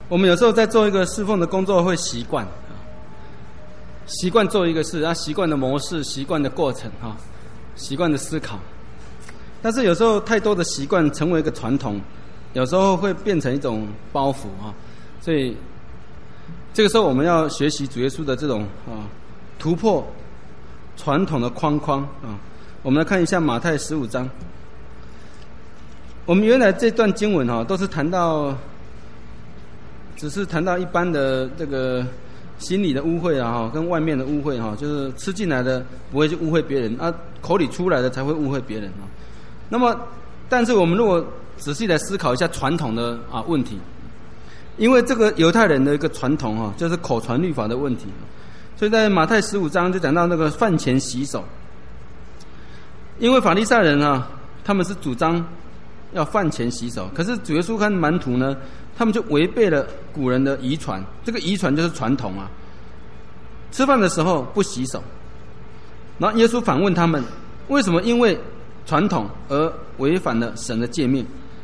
我们有时候在做一个侍奉的工作会习惯做一个事，习惯的模式、习惯的过程习惯的思考。但是有时候太多的习惯成为一个传统，有时候会变成一种包袱所以这个时候我们要学习主耶稣的这种突破传统的框框我们来看一下马太15章。我们原来这段经文都是只是谈到一般的这个心理的污秽跟外面的污秽就是吃进来的不会去污秽别人口里出来的才会污秽别人那么但是我们如果仔细来思考一下传统的问题，因为这个犹太人的一个传统就是口传律法的问题，所以在马太15章就讲到那个饭前洗手。因为法利赛人他们是主张要饭前洗手，可是主耶稣跟门徒呢，他们就违背了古人的遗传，这个遗传就是传统吃饭的时候不洗手，然后耶稣反问他们，为什么因为传统而违反了神的诫命？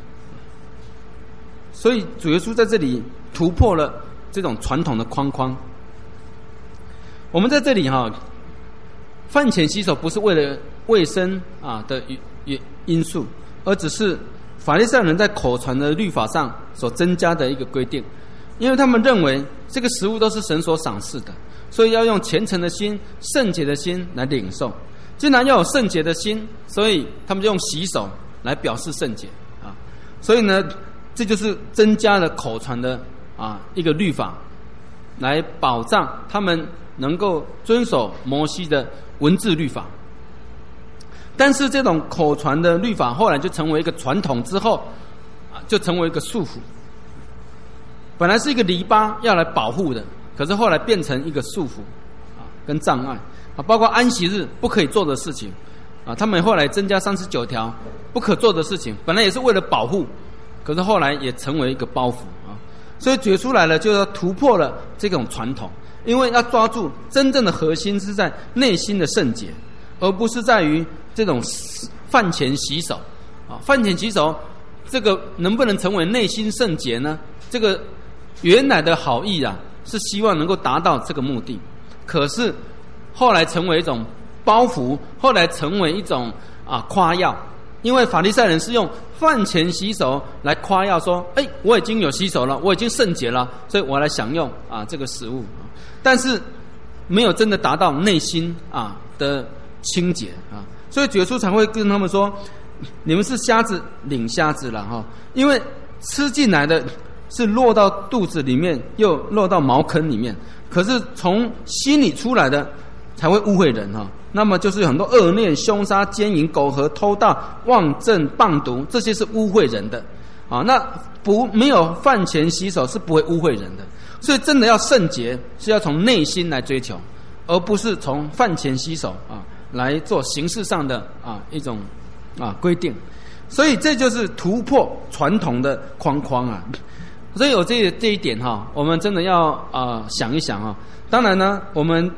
所以主耶稣在这里突破了这种传统的框框。我们在这里饭前洗手不是为了卫生的因素，而只是法利赛人在口传的律法上所增加的一个规定，因为他们认为这个食物都是神所赏赐的，所以要用虔诚的心、圣洁的心来领受。既然要有圣洁的心，所以他们就用洗手来表示圣洁所以呢，这就是增加了口传的一个律法，来保障他们能够遵守摩西的文字律法。但是这种口传的律法后来就成为一个传统之后就成为一个束缚。本来是一个篱笆要来保护的，可是后来变成一个束缚跟障碍包括安息日不可以做的事情他们后来增加39条不可做的事情，本来也是为了保护，可是后来也成为一个包袱所以主耶稣来了，就要突破了这种传统，因为要抓住真正的核心是在内心的圣洁，而不是在于这种饭前洗手饭前洗手这个能不能成为内心圣洁呢？这个原来的好意是希望能够达到这个目的，可是后来成为一种包袱，后来成为一种夸耀。因为法利赛人是用饭前洗手来夸耀说，我已经有洗手了，我已经圣洁了，所以我来享用这个食物但是没有真的达到内心的清洁所以主耶稣才会跟他们说，你们是瞎子领瞎子了因为吃进来的是落到肚子里面又落到茅坑里面，可是从心里出来的才会污秽人那么就是有很多恶念、凶杀、奸淫、苟合、偷盗、妄证、谤毒，这些是污秽人的那没有饭前洗手是不会污秽人的。所以真的要圣洁是要从内心来追求，而不是从饭前洗手来做形式上的一种规定。所以这就是突破传统的框框所以有这一点我们真的要想一想当然呢，我们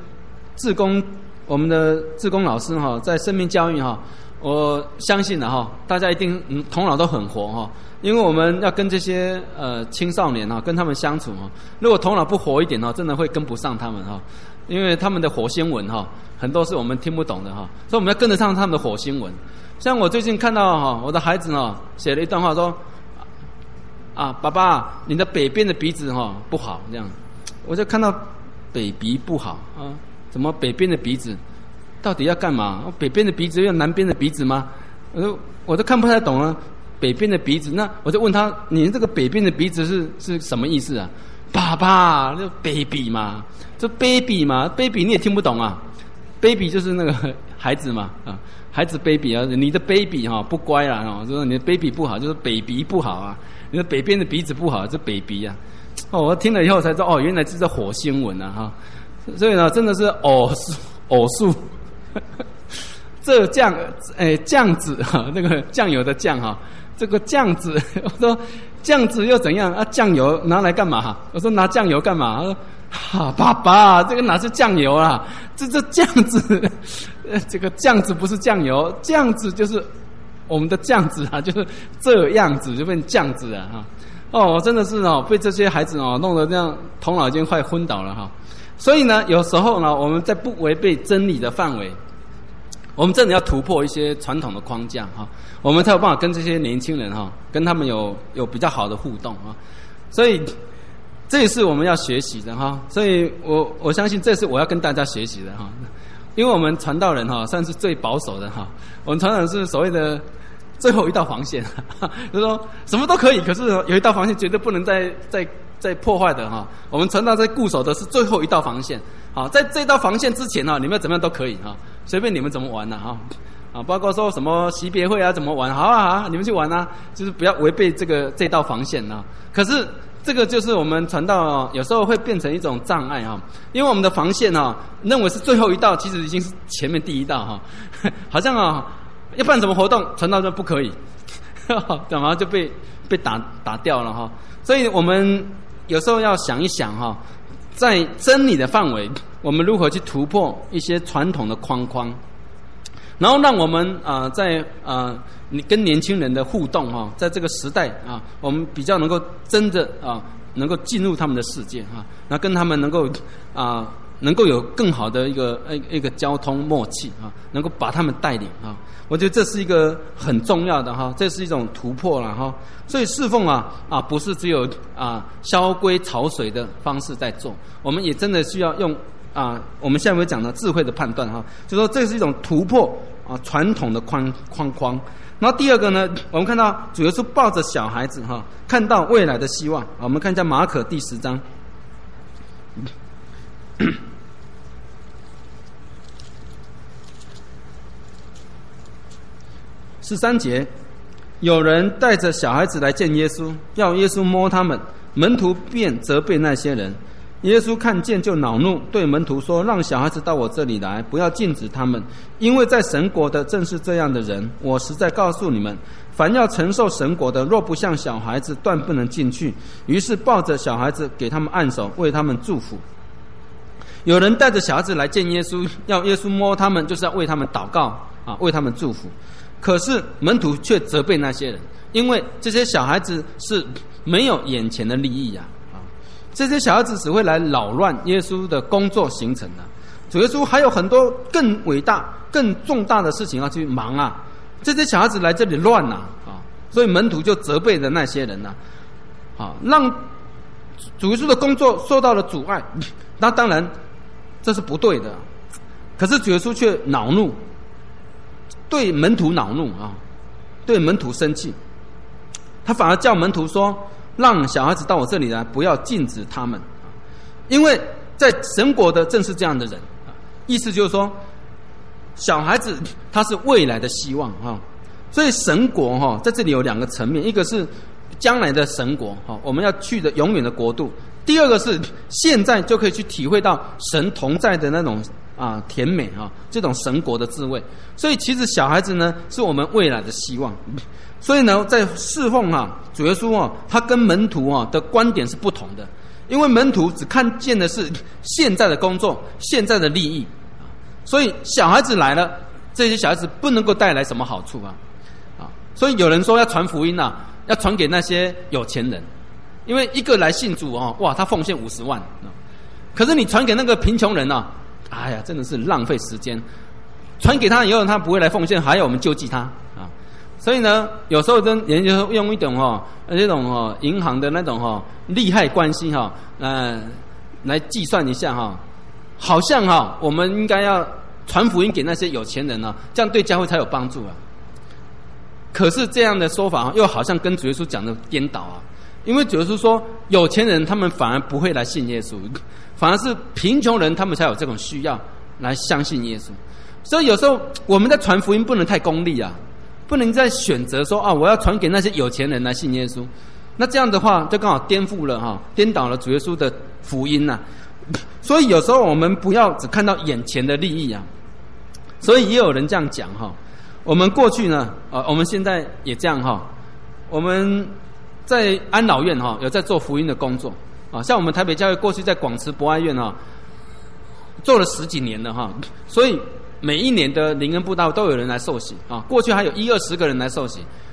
的志工老师在生命教育我相信大家一定头脑都很活因为我们要跟这些青少年跟他们相处如果头脑不活一点真的会跟不上他们因为他们的火星文很多是我们听不懂的所以我们要跟得上他们的火星文。像我最近看到我的孩子写了一段话说爸爸你的北边的鼻子不好，这样我就看到北鼻不好怎么北边的鼻子到底要干嘛？北边的鼻子要南边的鼻子吗？我都看不太懂北边的鼻子，那我就问他，你这个北边的鼻子是什么意思爸爸，就 baby 嘛，这 baby 嘛 ，baby 你也听不懂baby 就是那个孩子嘛孩子 baby 你的 baby 不乖啦就是你的 baby 不好，就是北鼻不好你的北边的鼻子不好，这北鼻我听了以后才知道原来这是火星文所以呢，真的是偶数，这酱子那个酱油的酱这个酱子，我说酱子又怎样酱油拿来干嘛？我说拿酱油干嘛？他说爸爸，这个哪是酱油这酱子，这个酱子不是酱油，酱子就是我们的酱子就是这样子就变酱子我真的是被这些孩子弄得这样头脑已经快昏倒了哈。所以呢，有时候呢，我们在不违背真理的范围，我们真的要突破一些传统的框架哈，我们才有办法跟这些年轻人跟他们有比较好的互动啊。所以这也是我们要学习的哈。所以我相信这是我要跟大家学习的哈，因为我们传道人算是最保守的哈。我们传道人是所谓的最后一道防线，就是说什么都可以，可是有一道防线绝对不能再破坏的哈。我们传道在固守的是最后一道防线。好，在这道防线之前你们怎么样都可以哈，随便你们怎么玩哈。包括说什么惜别会怎么玩，好啊，你们去玩啊，就是不要违背这道防线啊。可是这个就是我们传道有时候会变成一种障碍哈，因为我们的防线认为是最后一道，其实已经是前面第一道哈，好像要办什么活动，传道就不可以，然后就被打掉了哈。所以我们有时候要想一想在真理的范围，我们如何去突破一些传统的框框，然后让我们在你跟年轻人的互动在这个时代我们比较能够真的能够进入他们的世界那跟他们能够有更好的一个交通默契能够把他们带领我觉得这是一个很重要的这是一种突破了所以侍奉不是只有萧规曹随的方式在做，我们也真的需要用我们下面会讲的智慧的判断就说这是一种突破传统的框。然后第二个呢，我们看到主耶稣抱着小孩子看到未来的希望。我们看一下马可第10章。13节，有人带着小孩子来见耶稣，要耶稣摸他们，门徒便责备那些人。耶稣看见就恼怒，对门徒说：让小孩子到我这里来，不要禁止他们，因为在神国的正是这样的人。我实在告诉你们，凡要承受神国的，若不像小孩子，断不能进去。于是抱着小孩子给他们按手，为他们祝福。有人带着小孩子来见耶稣，要耶稣摸他们，就是要为他们祷告为他们祝福。可是门徒却责备那些人，因为这些小孩子是没有眼前的利益这些小孩子只会来扰乱耶稣的工作行程主耶稣还有很多更伟大更重大的事情要去忙这些小孩子来这里乱所以门徒就责备了那些人让主耶稣的工作受到了阻碍。那当然这是不对的，可是主耶稣却恼怒，对门徒恼怒对门徒生气，他反而叫门徒说：让小孩子到我这里来，不要禁止他们，因为在神国的正是这样的人。意思就是说，小孩子他是未来的希望所以神国在这里有两个层面，一个是将来的神国我们要去的永远的国度，第二个是现在就可以去体会到神同在的那种甜美这种神国的滋味。所以其实小孩子呢是我们未来的希望。所以呢，在侍奉主耶稣他跟门徒的观点是不同的，因为门徒只看见的是现在的工作、现在的利益，所以小孩子来了，这些小孩子不能够带来什么好处所以有人说要传福音要传给那些有钱人，因为一个来信主哇，他奉献50万，可是你传给那个贫穷人哎呀，真的是浪费时间。传给他以后，他不会来奉献，还要我们救济他所以呢，有时候人就用一种这种银行的那种利害关系来计算一下好像我们应该要传福音给那些有钱人这样对教会才有帮助可是这样的说法又好像跟主耶稣讲的颠倒因为主耶稣说有钱人他们反而不会来信耶稣，反而是贫穷人他们才有这种需要来相信耶稣。所以有时候我们在传福音不能太功利不能再选择说我要传给那些有钱人来信耶稣，那这样的话就刚好颠覆了颠倒了主耶稣的福音所以有时候我们不要只看到眼前的利益所以也有人这样讲我们过去呢我们现在也这样我们在安老院有在做福音的工作像我们台北教会过去在广慈博爱院做了10几年了所以每一年的灵恩布道都有人来受洗过去还有10-20个人来受洗，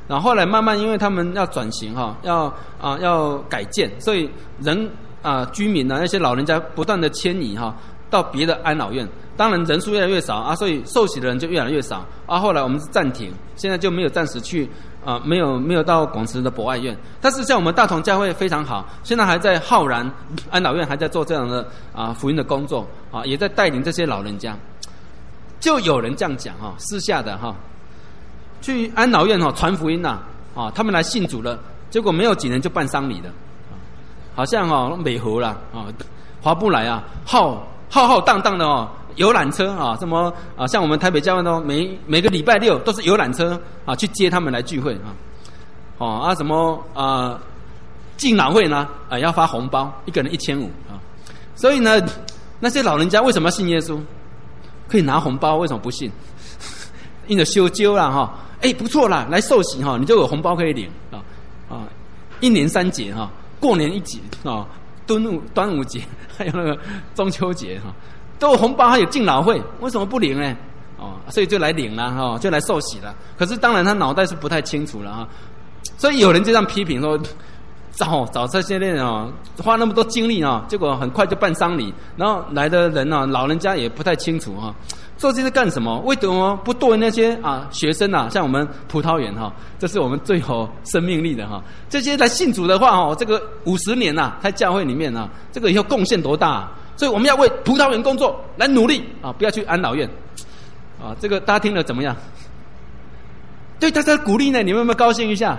然后后来慢慢因为他们要转型要改建，所以居民那些老人家不断的迁移到别的安老院，当然人数越来越少所以受洗的人就越来越少后来我们是暂停，现在就没有暂时去没有到广慈的博爱院，但是像我们大同教会非常好，现在还在浩然安老院还在做这样的福音的工作也在带领这些老人家。就有人这样讲私下的去安老院传福音他们来信主了，结果没有几年就办丧礼了，好像美和啦划不来浩荡荡的游览车什么像我们台北教会每个礼拜六都是游览车去接他们来聚会什么敬老会呢要发红包，一个人1500所以呢那些老人家为什么要信耶稣？可以拿红包，为什么不信？因为修究啦不错啦，来受洗你就有红包可以领1年3节过年1节端午节还有那个中秋节都有红包，还有敬老会，为什么不领呢？所以就来领了就来受洗了。可是当然他脑袋是不太清楚了所以有人就这样批评说，找这些人花那么多精力结果很快就办丧礼，然后来的人老人家也不太清楚做这些干什么？为什么不对那些学生像我们葡萄园这是我们最有生命力的这些来信主的话这个50年在教会里面这个以后贡献多大所以我们要为葡萄园工作来努力不要去安老院这个大家听了怎么样？对大家鼓励呢？你们有没有高兴一下？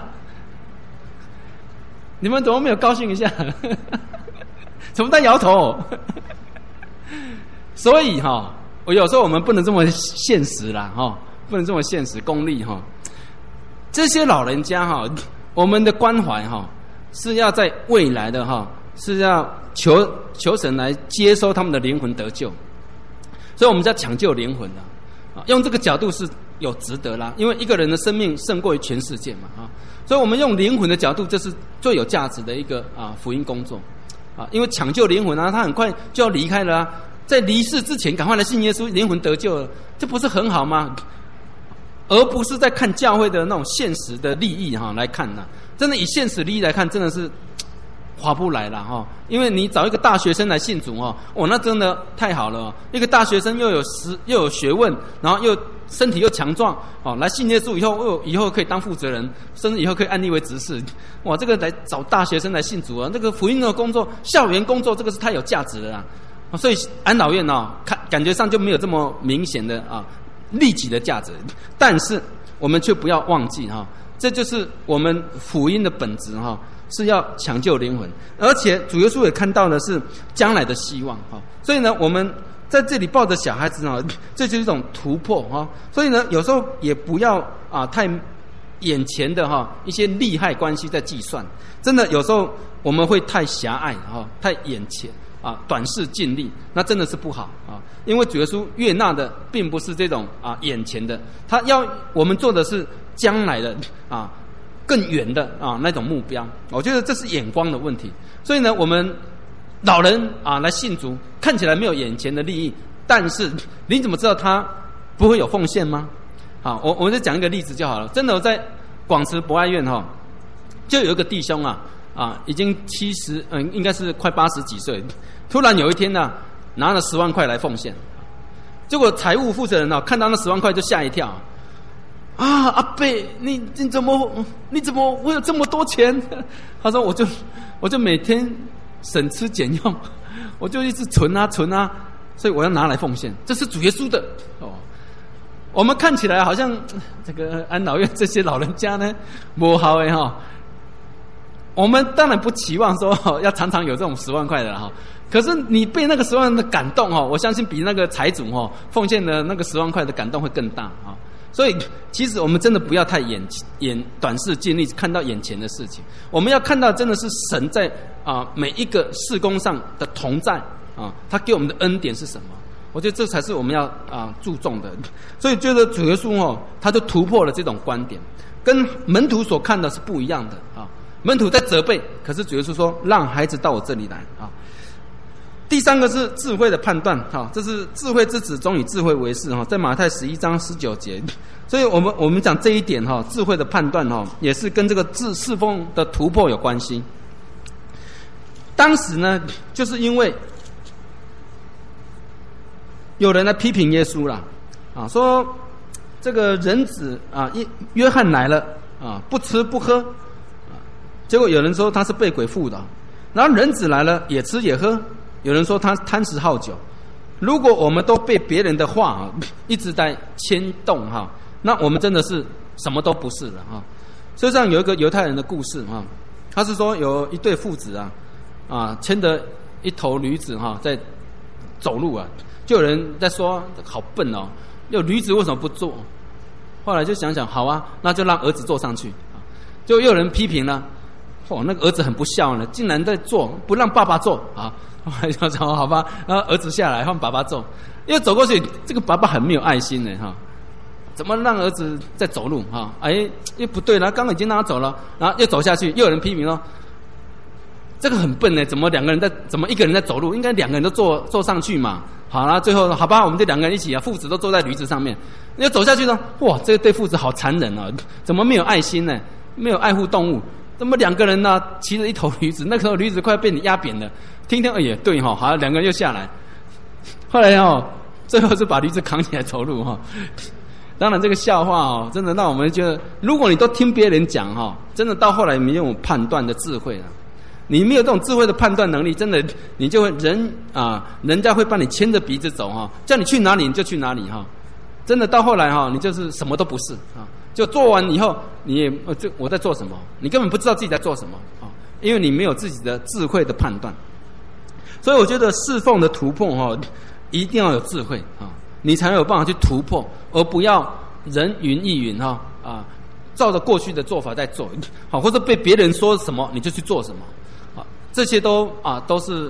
你们怎么没有高兴一下？怎么在摇头？所以我有时候我们不能这么现实啦不能这么现实功利这些老人家我们的关怀是要在未来的是要求神来接收他们的灵魂得救，所以我们要抢救灵魂用这个角度是有值得啦，因为一个人的生命胜过于全世界嘛所以我们用灵魂的角度，这是最有价值的一个福音工作因为抢救灵魂他很快就要离开了在离世之前赶快来信耶稣，灵魂得救了，这不是很好吗？而不是在看教会的那种现实的利益来看真的以现实利益来看，真的是划不来了因为你找一个大学生来信主那真的太好了一个大学生又有学问，然后又身体又强壮来信耶稣以后可以当负责人，甚至以后可以按立为执事这个来找大学生来信主这个福音的工作，校园工作，这个是太有价值了啦所以安老院感觉上就没有这么明显的利己的价值，但是我们却不要忘记这就是我们福音的本质是要抢救灵魂，而且主耶稣也看到的是将来的希望所以呢我们在这里抱着小孩子这就是一种突破所以呢有时候也不要太眼前的一些利害关系在计算，真的有时候我们会太狭隘太眼前短视近利，那真的是不好因为主耶稣悦纳的并不是这种眼前的，他要我们做的是将来的更远的那种目标。我觉得这是眼光的问题。所以呢我们老人来信主，看起来没有眼前的利益，但是你怎么知道他不会有奉献吗？我就讲一个例子就好了。真的我在广慈博爱院就有一个弟兄已经70应该是快80几岁，突然有一天拿了10万块来奉献，结果财务负责人看到那10万块就吓一跳阿伯你怎么会有这么多钱？他说我就每天省吃俭用，我就一直存所以我要拿来奉献，这是主耶稣的我们看起来好像这个安老院这些老人家呢不好我们当然不期望说要常常有这种10万块的可是你被那个10万的感动我相信比那个财主奉献的那个10万块的感动会更大所以其实我们真的不要太短视近利，看到眼前的事情，我们要看到真的是神在每一个事工上的同在他给我们的恩典是什么，我觉得这才是我们要注重的。所以觉得主耶稣他就突破了这种观点，跟门徒所看的是不一样的门徒在责备，可是主耶稣说让孩子到我这里来第三个是智慧的判断，这是智慧之子总以智慧为事，在马太11章19节。所以我们讲这一点，智慧的判断也是跟这个侍奉的突破有关系。当时呢，就是因为有人来批评耶稣了，说这个人子约翰来了不吃不喝，结果有人说他是被鬼附的，然后人子来了也吃也喝，有人说他贪食好酒。如果我们都被别人的话一直在牵动那我们真的是什么都不是了所以上有一个犹太人的故事他是说有一对父子牵着一头驴子在走路就有人在说好笨有驴子为什么不坐？后来就想想好那就让儿子坐上去，就又有人批评了，那个儿子很不孝呢，竟然在坐不让爸爸坐后来就说好吧，然后儿子下来换爸爸坐，又走过去，这个爸爸很没有爱心呢怎么让儿子在走路又不对了，刚刚已经让他走了，然后又走下去，又有人批评了，这个很笨呢，怎么一个人在走路，应该两个人都坐上去嘛。好了，最后好吧，我们这两个人一起父子都坐在驴子上面，要走下去呢，哇，这对父子好残忍怎么没有爱心呢？没有爱护动物，怎么两个人呢骑着一头驴子，那个时候驴子快被你压扁了，听也对好，两个人又下来，后来最后是把驴子扛起来走路当然这个笑话真的让我们觉得，如果你都听别人讲真的到后来没有判断的智慧了，你没有这种智慧的判断能力，真的你就会人家会帮你牵着鼻子走叫你去哪里你就去哪里真的到后来你就是什么都不是就做完以后你也我在做什么，你根本不知道自己在做什么因为你没有自己的智慧的判断。所以我觉得侍奉的突破一定要有智慧你才有办法去突破，而不要人云亦云照着过去的做法在做或者被别人说什么你就去做什么这些都是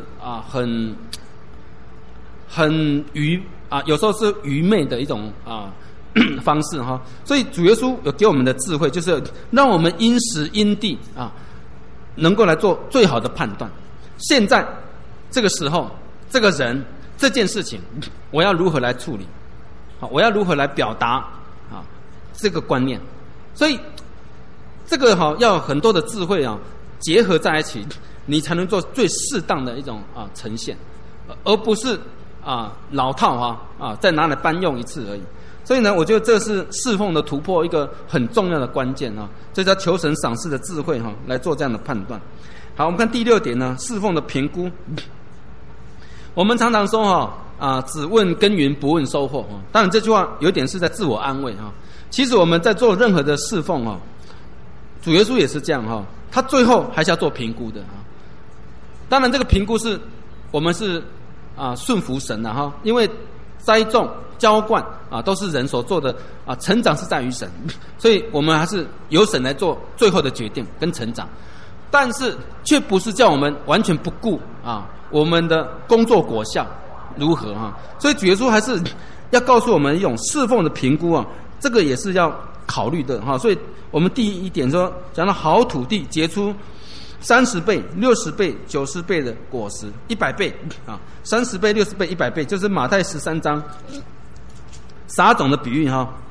很有时候是愚昧的一种方式所以主耶稣有给我们的智慧，就是让我们因时因地能够来做最好的判断。现在这个时候，这个人这件事情，我要如何来处理？我要如何来表达这个观念？所以这个要有很多的智慧结合在一起，你才能做最适当的一种呈现，而不是老套再拿来搬用一次而已。所以呢，我觉得这是侍奉的突破一个很重要的关键这叫求神赏赐的智慧来做这样的判断。好，我们看第6点呢，侍奉的评估。我们常常说只问耕耘不问收获当然这句话有点是在自我安慰其实我们在做任何的侍奉主耶稣也是这样他最后还是要做评估的当然这个评估是我们是顺服神的因为栽种浇灌都是人所做的成长是在于神，所以我们还是由神来做最后的决定跟成长，但是却不是叫我们完全不顾我们的工作果效如何所以主耶稣还是要告诉我们一种侍奉的评估这个也是要考虑的所以我们第一点说讲到好土地结出30倍、60倍、90倍的果实，100倍30倍、60倍、100倍，就是马太13章撒种的比喻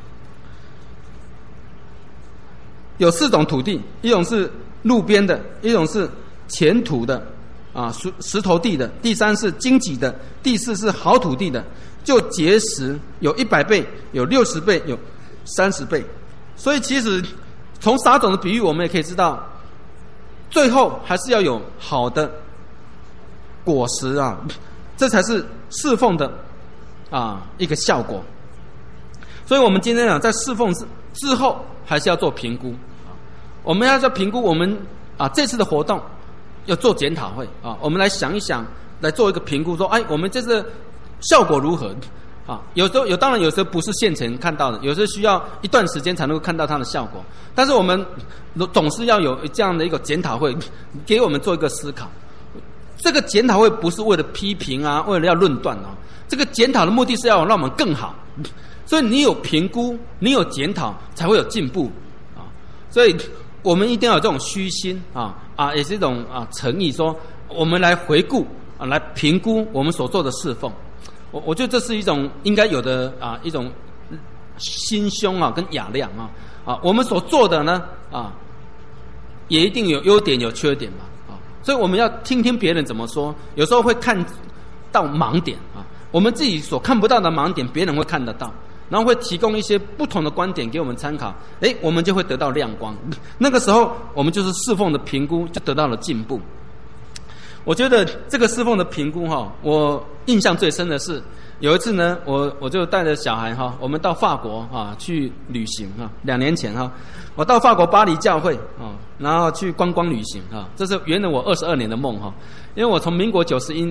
有4种土地，一种是路边的，一种是前土的石头地的，第3是荆棘的，第4是好土地的，就结实有100倍，有60倍，有30倍。所以其实从撒种的比喻我们也可以知道，最后还是要有好的果实这才是侍奉的一个效果。所以我们今天在侍奉之后还是要做评估我们要评估我们这次的活动要做检讨会我们来想一想，来做一个评估，说我们这次效果如何有时候当然有时候不是现成看到的，有时候需要一段时间才能够看到它的效果，但是我们总是要有这样的一个检讨会，给我们做一个思考。这个检讨会不是为了批评为了要论断这个检讨的目的是要让我们更好，所以你有评估，你有检讨，才会有进步所以我们一定要有这种虚心也是一种诚意，说我们来回顾来评估我们所做的侍奉。我觉得这是一种应该有的一种心胸跟雅量我们所做的呢也一定有优点有缺点嘛所以我们要听听别人怎么说，有时候会看到盲点我们自己所看不到的盲点，别人会看得到，然后会提供一些不同的观点给我们参考，我们就会得到亮光。那个时候，我们就是侍奉的评估就得到了进步。我觉得这个侍奉的评估我印象最深的是有一次呢，我就带着小孩我们到法国去旅行2年前我到法国巴黎教会然后去观光旅行这是圆了我22年的梦因为我从民国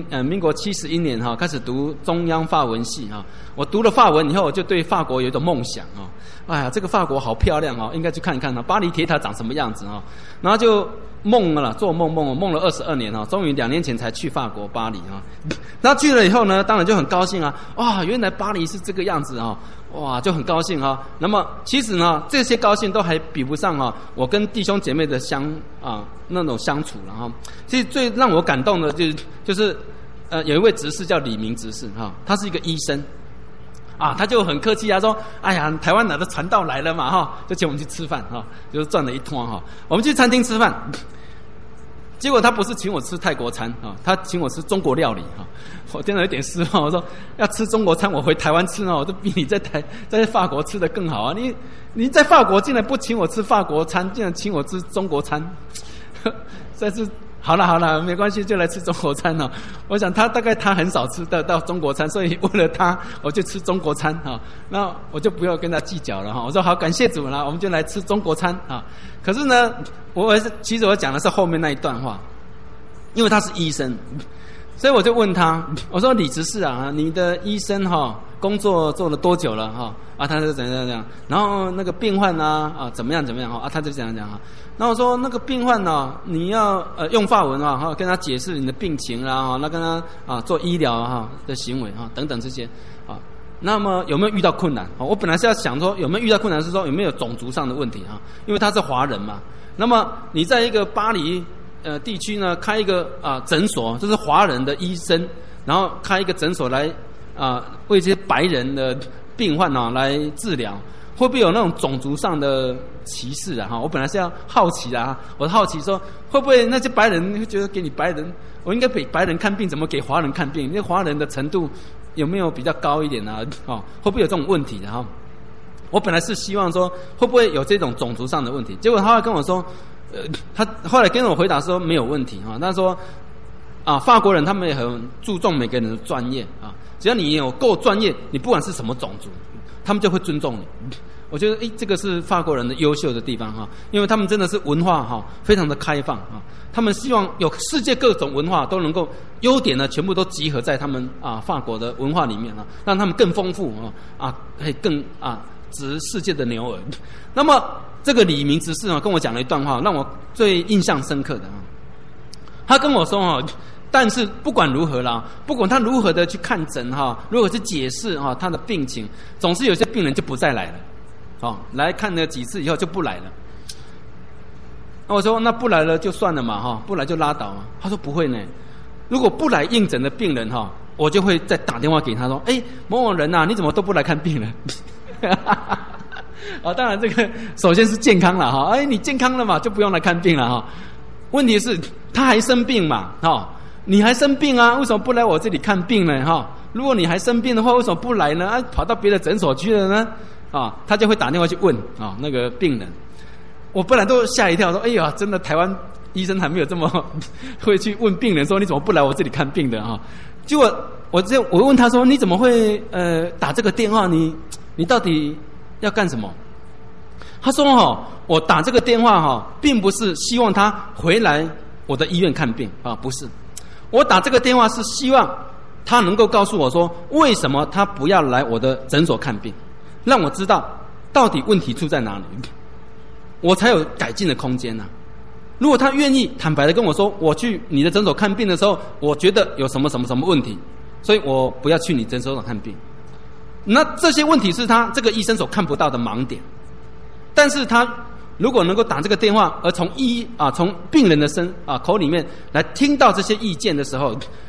71年开始读中央法文系我读了法文以后，我就对法国有一种梦想哎呀，这个法国好漂亮应该去看一看巴黎铁塔长什么样子然后就做梦了22年终于2年前才去法国巴黎然后去了以后呢，当然就很高兴原来巴黎是这个样子哇，就很高兴那么其实呢，这些高兴都还比不上我跟弟兄姐妹的那种相处了其实最让我感动的就是有一位执事叫李明执事他是一个医生他就很客气说哎呀，台湾哪的传道来了嘛就请我们去吃饭就是赚了一通我们去餐厅吃饭，结果他不是请我吃泰国餐他请我吃中国料理我真的有点失望。我说要吃中国餐，我回台湾吃我都比你在法国吃的更好你在法国竟然不请我吃法国餐，竟然请我吃中国餐，但是好了，没关系，就来吃中国餐我想大概他很少吃得到中国餐，所以为了他，我就吃中国餐那我就不要跟他计较了我说好，感谢主了，我们就来吃中国餐可是呢，其实我讲的是后面那一段话，因为他是医生，所以我就问他，我说李执事你的医生工作做了多久了他就怎样，然后那个病患怎么样他就这样讲然后我说那个病患你要用法文跟他解释你的病情啦那跟他做医疗的行为等等这些那么有没有遇到困难我本来是要想说有没有遇到困难是说有没有种族上的问题因为他是华人嘛，那么你在一个巴黎地区呢开一个诊所，就是华人的医生，然后开一个诊所来为这些白人的病患来治疗，会不会有那种种族上的歧视我本来是要好奇我好奇说会不会那些白人会觉得给你白人，我应该给白人看病，怎么给华人看病？那华人的程度有没有比较高一点会不会有这种问题我本来是希望说会不会有这种种族上的问题，结果他会跟我说他后来跟我回答说没有问题他说法国人他们也很注重每个人的专业只要你有够专业，你不管是什么种族，他们就会尊重你。我觉得这个是法国人的优秀的地方因为他们真的是文化非常的开放他们希望有世界各种文化都能够优点呢全部都集合在他们法国的文化里面让他们更丰富可以更值世界的牛耳。那么这个李明执事跟我讲了一段话，让我最印象深刻的他跟我说但是不管如何啦，不管他如何的去看诊如何去解释他的病情，总是有些病人就不再来了来看了几次以后就不来了。那我说那不来了就算了嘛不来就拉倒他说不会呢，如果不来应诊的病人我就会再打电话给他说某某人你怎么都不来看病了当然这个首先是健康了你健康了嘛，就不用来看病了问题是他还生病嘛你还生病为什么不来我这里看病呢如果你还生病的话，为什么不来呢跑到别的诊所去了呢他就会打电话去问那个病人。我本来都吓一跳说哎呀，真的台湾医生还没有这么会去问病人说你怎么不来我这里看病的结果我问他说你怎么会打这个电话，你到底要干什么？他说我打这个电话并不是希望他回来我的医院看病不是，我打这个电话是希望他能够告诉我说为什么他不要来我的诊所看病，让我知道到底问题出在哪里，我才有改进的空间如果他愿意坦白的跟我说我去你的诊所看病的时候我觉得有什么什么什么问题，所以我不要去你诊所看病，那这些问题是他这个医生所看不到的盲点。但是他如果能够打这个电话而从病人的口里面来听到这些意见的时候，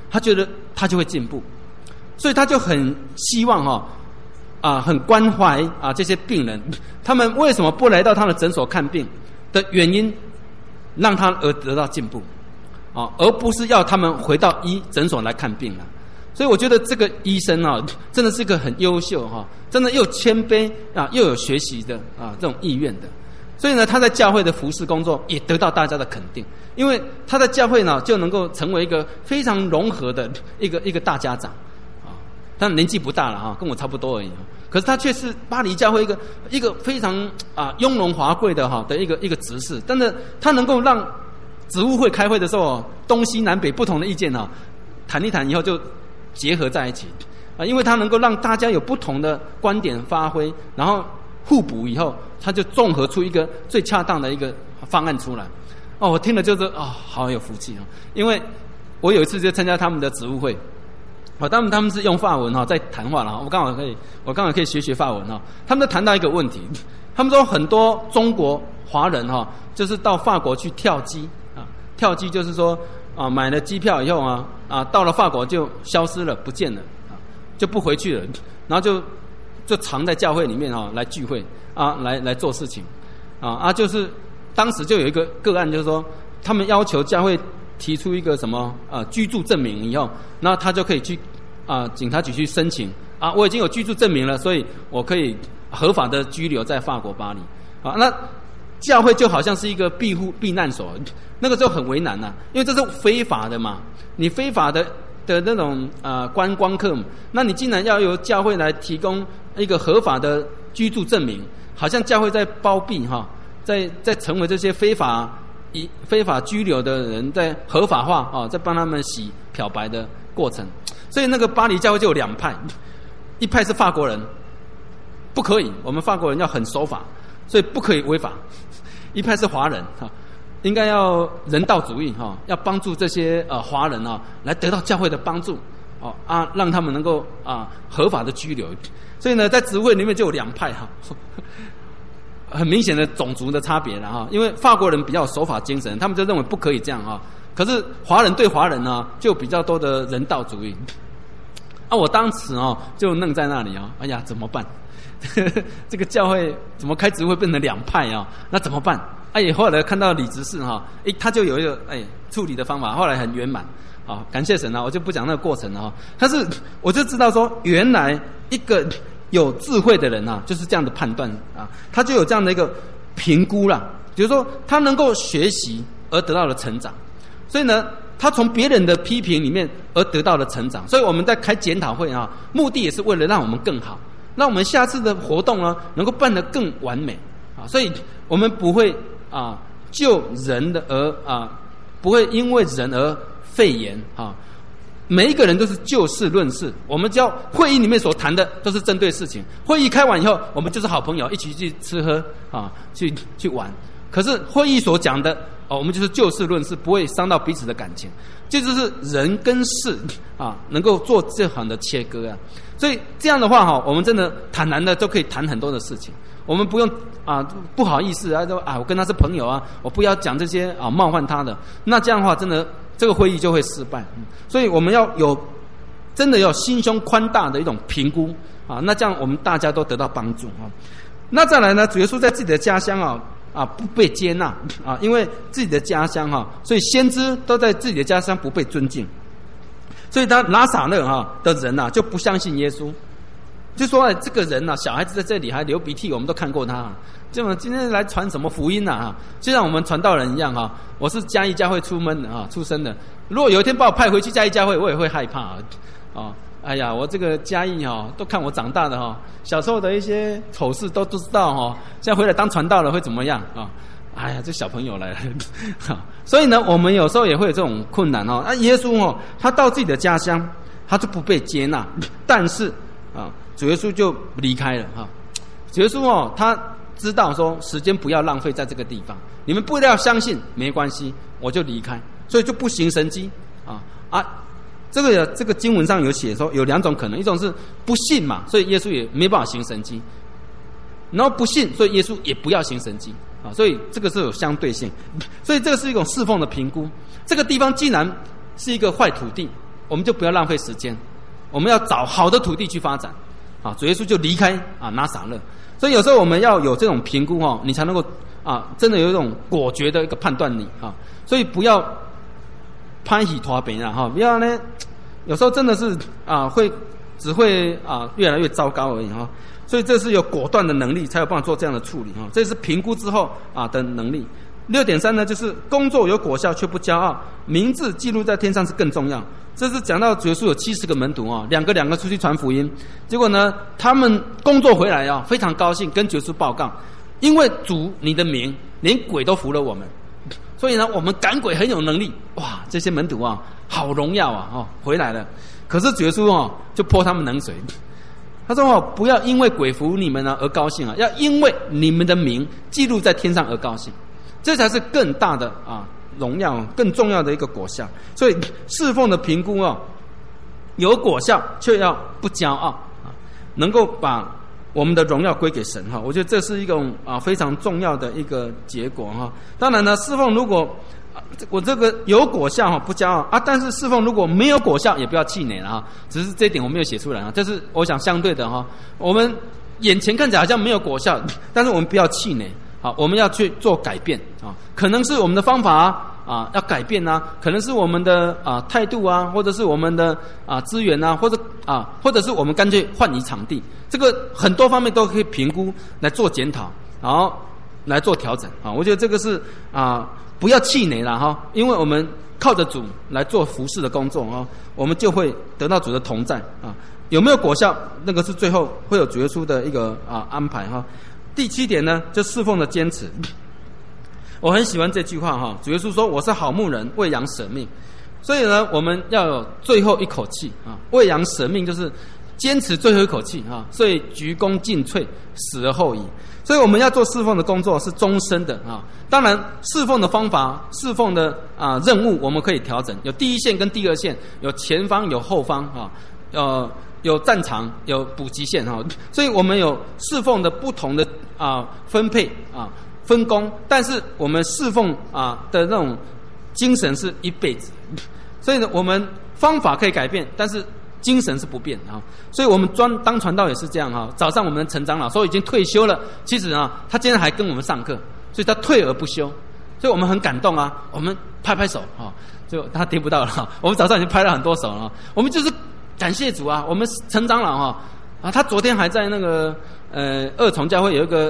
他觉得他就会进步，所以他就很希望很关怀这些病人，他们为什么不来到他的诊所看病的原因，让他而得到进步而不是要他们回到诊所来看病了。所以我觉得这个医生真的是一个很优秀真的又谦卑又有学习的这种意愿的。所以呢，他在教会的服事工作也得到大家的肯定，因为他在教会呢就能够成为一个非常融合的一个大家长他年纪不大了跟我差不多而已可是他却是巴黎教会一个非常雍容华贵的一个执事。但是他能够让职务会开会的时候东西南北不同的意见谈一谈以后就结合在一起因为他能够让大家有不同的观点发挥，然后互补以后，他就综合出一个最恰当的一个方案出来我听了就是好有福气因为我有一次就参加他们的职务会他们是用法文在谈话了我刚好可以学法文他们就谈到一个问题，他们说很多中国华人就是到法国去跳机跳机就是说买了机票以后到了法国就消失了，不见了就不回去了，然后就藏在教会里面来聚会来做事情就是当时就有一个个案，就是说他们要求教会提出一个什么居住证明以后，那他就可以去警察局去申请我已经有居住证明了，所以我可以合法的居留在法国巴黎那教会就好像是一个避难所，那个就很为难因为这是非法的嘛，你非法的那种观光客，那你竟然要由教会来提供一个合法的居住证明，好像教会在包庇在成为这些非法居留的人在合法化在帮他们洗漂白的过程。所以那个巴黎教会就有两派，一派是法国人不可以，我们法国人要很守法，所以不可以违法；一派是华人应该要人道主义要帮助这些华人来得到教会的帮助让他们能够合法的居留。所以呢，在职会里面就有两派很明显的种族的差别了因为法国人比较守法精神，他们就认为不可以这样可是华人对华人就比较多的人道主义我当时就愣在那里哎呀怎么办这个教会怎么开职会变成两派那怎么办后来看到李执事他就有一个处理的方法，后来很圆满感谢神我就不讲那个过程了但是我就知道说，原来一个有智慧的人就是这样的判断他就有这样的一个评估啦，比如说他能够学习而得到了成长，所以呢他从别人的批评里面而得到了成长。所以我们在开检讨会目的也是为了让我们更好，让我们下次的活动能够办得更完美所以我们不会就人的而不会因为人而废言每一个人都是就事论事，我们只要会议里面所谈的都是针对事情，会议开完以后我们就是好朋友，一起去吃喝去玩。可是会议所讲的我们就是就事论事，不会伤到彼此的感情，这就是人跟事能够做这样的切割所以这样的话我们真的坦然的都可以谈很多的事情，我们不用不好意思我跟他是朋友我不要讲这些冒犯他的，那这样的话真的这个会议就会失败所以我们要真的要心胸宽大的一种评估那这样我们大家都得到帮助那再来呢，主耶稣在自己的家乡不被接纳因为自己的家乡所以先知都在自己的家乡不被尊敬，所以他拿撒勒的人就不相信耶稣，就说这个人小孩子在这里还流鼻涕，我们都看过他就今天来传什么福音就像我们传道人一样我是嘉义教会出生的，如果有一天把我派回去嘉义教会，我也会害怕哎呀，我这个嘉义都看我长大的小时候的一些丑事都知道现在回来当传道了会怎么样哎呀，这小朋友来了所以呢，我们有时候也会有这种困难耶稣他到自己的家乡，他就不被接纳，但是主耶稣就离开了主耶稣他知道说时间不要浪费在这个地方，你们不要相信没关系，我就离开，所以就不行神迹这个经文上有写说有两种可能，一种是不信嘛，所以耶稣也没办法行神迹，然后不信，所以耶稣也不要行神迹所以这个是有相对性，所以这个是一种侍奉的评估。这个地方既然是一个坏土地我们就不要浪费时间，我们要找好的土地去发展。啊，主耶稣就离开啊拿撒勒。所以有时候我们要有这种评估你才能够真的有一种果决的一个判断力所以不要攀喜拖别人不要呢，有时候真的是只会越来越糟糕而已所以这是有果断的能力才有办法做这样的处理这是评估之后的能力。6.3呢，就是工作有果效却不骄傲，名字记录在天上是更重要。这是讲到主耶稣有70个门徒两个出去传福音，结果呢，他们工作回来非常高兴，跟主耶稣报告，因为主你的名，连鬼都服了我们，所以呢，我们赶鬼很有能力。哇，这些门徒好荣耀回来了。可是主耶稣就泼他们冷水，他说不要因为鬼服你们而高兴要因为你们的名记录在天上而高兴。这才是更大的荣耀，更重要的一个果效。所以侍奉的评估有果效却要不骄傲能够把我们的荣耀归给神我觉得这是一种非常重要的一个结果当然呢，侍奉如果我这个有果效不骄傲但是侍奉如果没有果效也不要气馁了只是这一点我没有写出来这是我想相对的我们眼前看起来好像没有果效，但是我们不要气馁我们要去做改变可能是我们的方法要改变可能是我们的态度或者是我们的资源或者是我们干脆换移场地，这个很多方面都可以评估来做检讨，然后来做调整我觉得这个是不要气馁了因为我们靠着主来做服事的工作我们就会得到主的同在有没有果效，那个是最后会有主耶稣的一个安排第7点呢，就侍奉的坚持。我很喜欢这句话主耶稣说我是好牧人，为羊舍命。所以呢，我们要有最后一口气为羊舍命就是坚持最后一口气所以鞠躬尽瘁，死而后已。所以我们要做侍奉的工作是终身的当然侍奉的方法，侍奉的任务我们可以调整，有第一线跟第二线，有前方有后方有战场，有补给线所以我们有侍奉的不同的分配分工，但是我们侍奉的那种精神是一辈子。所以呢，我们方法可以改变，但是精神是不变所以我们当传道也是这样早上我们的陈长老说已经退休了，其实他今天还跟我们上课，所以他退而不休，所以我们很感动我们拍拍手就他听不到了我们早上已经拍了很多手了我们就是感谢主我们陈长老他昨天还在那个二重教会有一个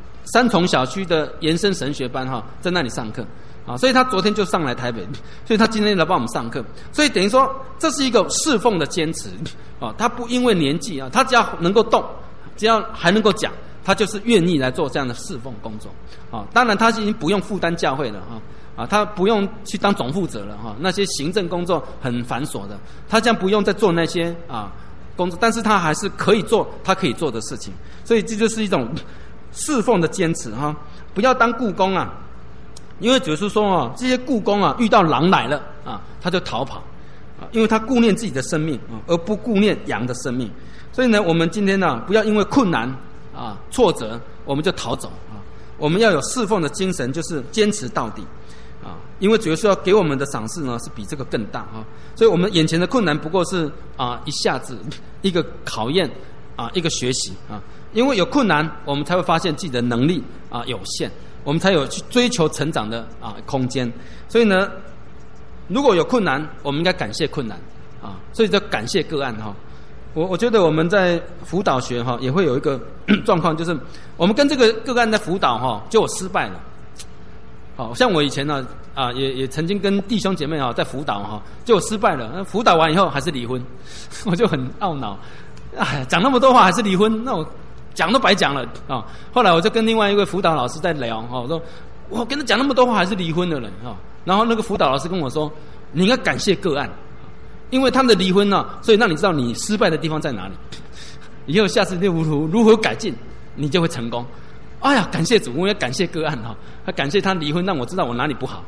3重小区的延伸神学班在那里上课所以他昨天就上来台北，所以他今天来帮我们上课。所以等于说这是一个侍奉的坚持他不因为年纪他只要能够动，只要还能够讲，他就是愿意来做这样的侍奉工作当然他已经不用负担教会了他不用去当总负责了那些行政工作很繁琐的，他将不用再做那些工作，但是他还是可以做他可以做的事情。所以这就是一种侍奉的坚持不要当雇工因为主耶稣说这些雇工遇到狼来了他就逃跑因为他顾念自己的生命而不顾念羊的生命。所以呢，我们今天不要因为困难挫折我们就逃走我们要有侍奉的精神，就是坚持到底因为主耶稣要给我们的赏赐呢是比这个更大所以我们眼前的困难不过是一下子一个考验一个学习因为有困难我们才会发现自己的能力有限，我们才有去追求成长的空间。所以呢，如果有困难我们应该感谢困难所以就感谢个案我觉得我们在辅导学也会有一个状况，就是我们跟这个个案在辅导就失败了像我以前也曾经跟弟兄姐妹在辅导就失败了，辅导完以后还是离婚我就很懊恼讲那么多话还是离婚，那我讲都白讲了后来我就跟另外一位辅导老师在聊我说我跟他讲那么多话还是离婚的人然后那个辅导老师跟我说你应该感谢个案，因为他们的离婚所以让你知道你失败的地方在哪里，以后下次如何改进你就会成功。哎呀，感谢主，我也感谢个案他感谢他离婚让我知道我哪里不好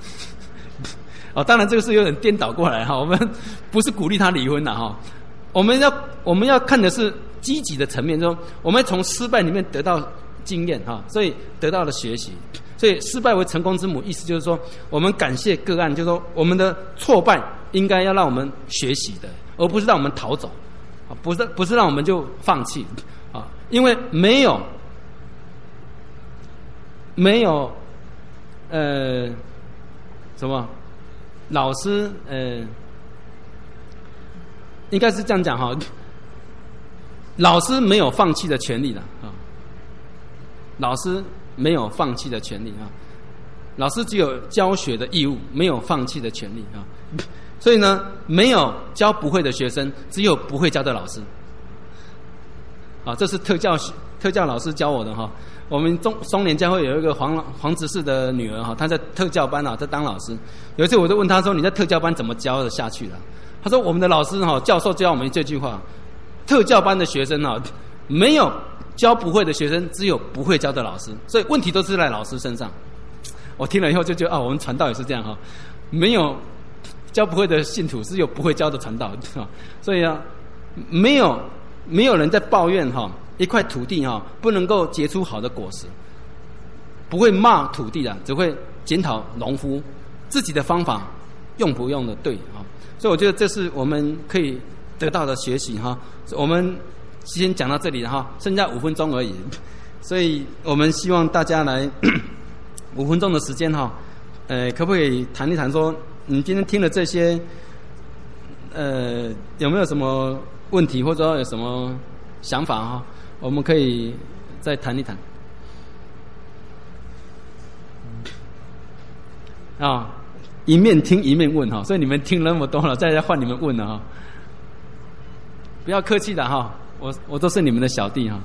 当然这个是有点颠倒过来我们不是鼓励他离婚我们要看的是积极的层面，说我们从失败里面得到经验哈，所以得到了学习。所以失败为成功之母，意思就是说，我们感谢个案，就是说我们的挫败应该要让我们学习的，而不是让我们逃走，啊，不是让我们就放弃啊，因为没有什么老师应该是这样讲哈，老师没有放弃的权利了啊，老师没有放弃的权利啊，老师只有教学的义务，没有放弃的权利啊。所以呢，没有教不会的学生，只有不会教的老师。啊，这是特教老师教我的哈。我们松联教会有一个黄执事的女儿哈，她在特教班啊，在当老师。有一次我就问她说：“你在特教班怎么教得下去了？”她说：“我们的老师哈，教授教我们这句话，特教班的学生哈，没有教不会的学生，只有不会教的老师，所以问题都是在老师身上。”我听了以后就觉得啊，我们传道也是这样哈，没有教不会的信徒，只有不会教的传道，所以啊，没有人在抱怨哈，一块土地哈不能够结出好的果实，不会骂土地的，只会检讨农夫自己的方法用不用的对啊，所以我觉得这是我们可以得到的学习哈。我们先讲到这里哈，剩下5分钟而已，所以我们希望大家来5分钟的时间哈，可不可以谈一谈说，你今天听了这些，有没有什么问题或者有什么想法哈？我们可以再谈一谈。啊，一面听一面问哈，所以你们听那么多了，再换你们问了哈。不要客气的哈，我都是你们的小弟哈。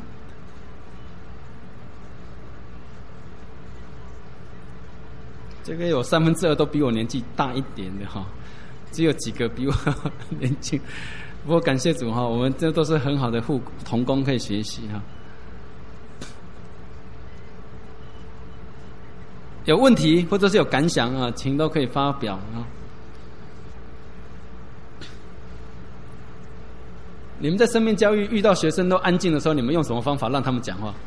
这个有2/3都比我年纪大一点的哈，只有几个比我年轻。不过感谢主哈，我们这都是很好的同工可以学习哈。有问题或者是有感想啊，请都可以发表啊。你们在生命教育遇到学生都安静的时候，你们用什么方法让他们讲话？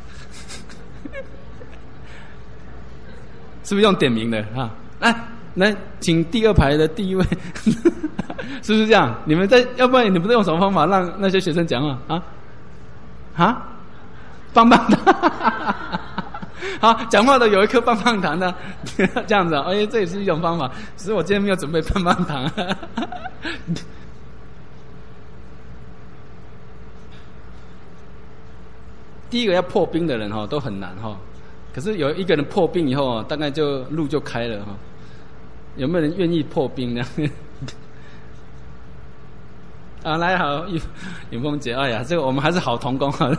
是不是用点名的啊？来，请第2排的第1位，是不是这样？你们要不然你们用什么方法让那些学生讲话啊？棒棒糖，好，讲话的有一颗棒棒糖的，这样子，这也是一种方法。只是我今天没有准备棒棒糖。第一个要破冰的人哈都很难哈。可是有一个人破冰以后大概路就开了哈。有没有人愿意破冰呢？啊，来好，允凤姐，哎呀，这个我们还是好同工哈。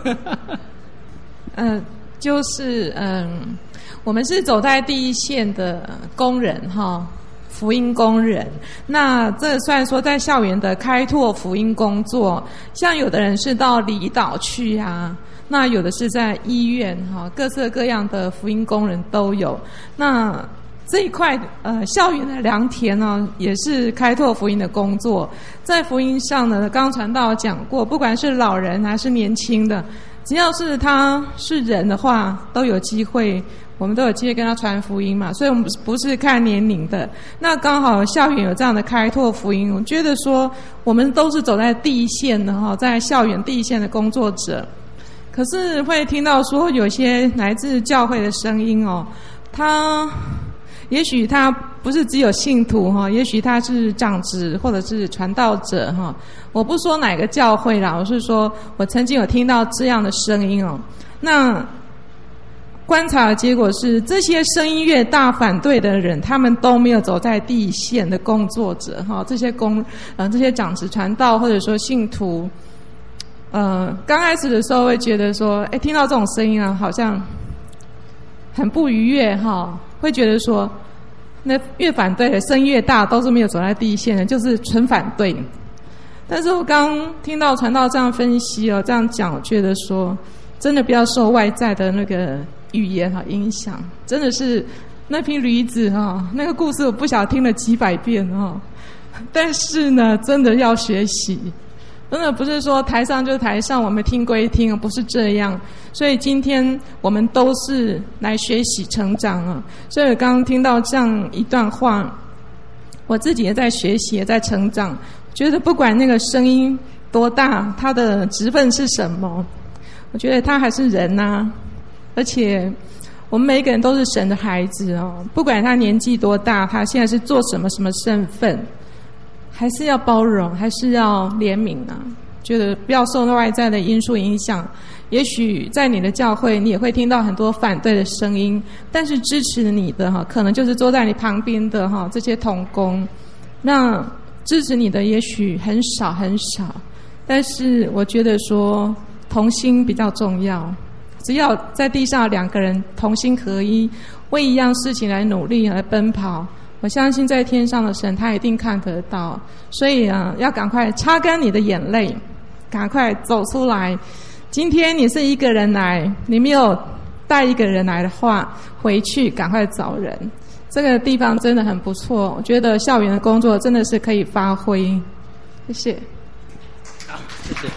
我们是走在第一线的工人哈，福音工人。那这虽然说在校园的开拓福音工作，像有的人是到离岛去啊。那有的是在医院哈，各色各样的福音工人都有。那这一块校园的良田呢，也是开拓福音的工作。在福音上呢，刚传道讲过，不管是老人还是年轻的，只要是他是人的话，都有机会，我们都有机会跟他传福音嘛。所以我们不是看年龄的。那刚好校园有这样的开拓福音，我觉得说我们都是走在第一线的哈，在校园第一线的工作者。可是会听到说有些来自教会的声音哦，也许他不是只有信徒哈，也许他是长子或者是传道者哈。我不说哪个教会啦，我是说我曾经有听到这样的声音哦。那观察的结果是，这些声音越大，反对的人他们都没有走在第一线的工作者哈。这些长子传道或者说信徒。刚开始的时候会觉得说，听到这种声音啊，好像很不愉悦哈，会觉得说，那越反对的声音越大，都是没有走在第一线的，就是纯反对。但是我刚听到传道这样分析这样讲，我觉得说，真的不要受外在的那个语言影响，真的是那匹驴子那个故事我不晓得听了几百遍但是呢，真的要学习。 真的不是说台上就台上，我们听归听，不是这样。所以今天我们都是来学习成长啊。所以我刚刚听到这样一段话，我自己也在学习，也在成长。觉得不管那个声音多大，他的职分是什么，我觉得他还是人啊。而且我们每一个人都是神的孩子哦，不管他年纪多大，他现在是做什么身份，还是要包容，还是要怜悯啊。觉得不要受外在的因素影响。也许在你的教会，你也会听到很多反对的声音，但是支持你的可能就是坐在你旁边的这些同工。那支持你的也许很少很少，但是我觉得说同心比较重要。只要在地上两个人同心合一，为一样事情来努力来奔跑，我相信在天上的神他一定看得到。所以要赶快擦干你的眼泪，赶快走出来。今天你是一个人来，你没有带一个人来的话，回去赶快找人。这个地方真的很不错，我觉得校园的工作真的是可以发挥。谢谢。 好，谢谢。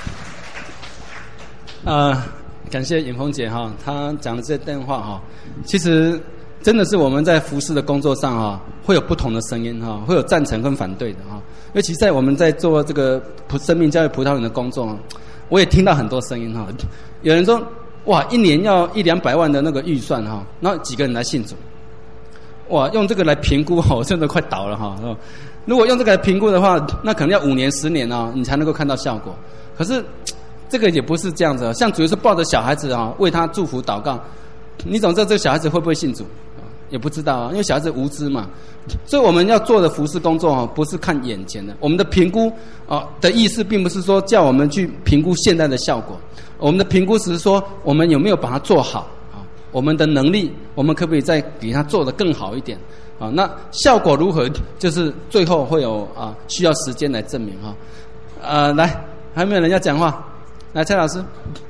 感谢尹峰姐她讲的这段话其实真的是我们在服事的工作上会有不同的声音会有赞成跟反对的尤其在我们在做这个生命教育葡萄园的工作我也听到很多声音有人说哇，一年要100-200万的那个预算然后几个人来信主，哇，用这个来评估我真的快倒了如果用这个来评估的话，那可能要5年10年你才能够看到效果。可是这个也不是这样子像主要是抱着小孩子为他祝福祷告，你总知道这个小孩子会不会信主也不知道因为小孩子无知嘛。所以我们要做的服事工作不是看眼前的，我们的评估的意思并不是说叫我们去评估现在的效果，我们的评估只是说我们有没有把它做好我们的能力，我们可不可以再比它做得更好一点那效果如何，就是最后会有需要时间来证明来，还没有人要讲话？来，蔡老师。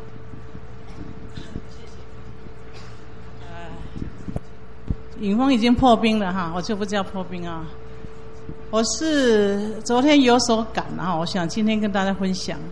尹峰已经破冰了我就不叫破冰我是昨天有所感我想今天跟大家分享。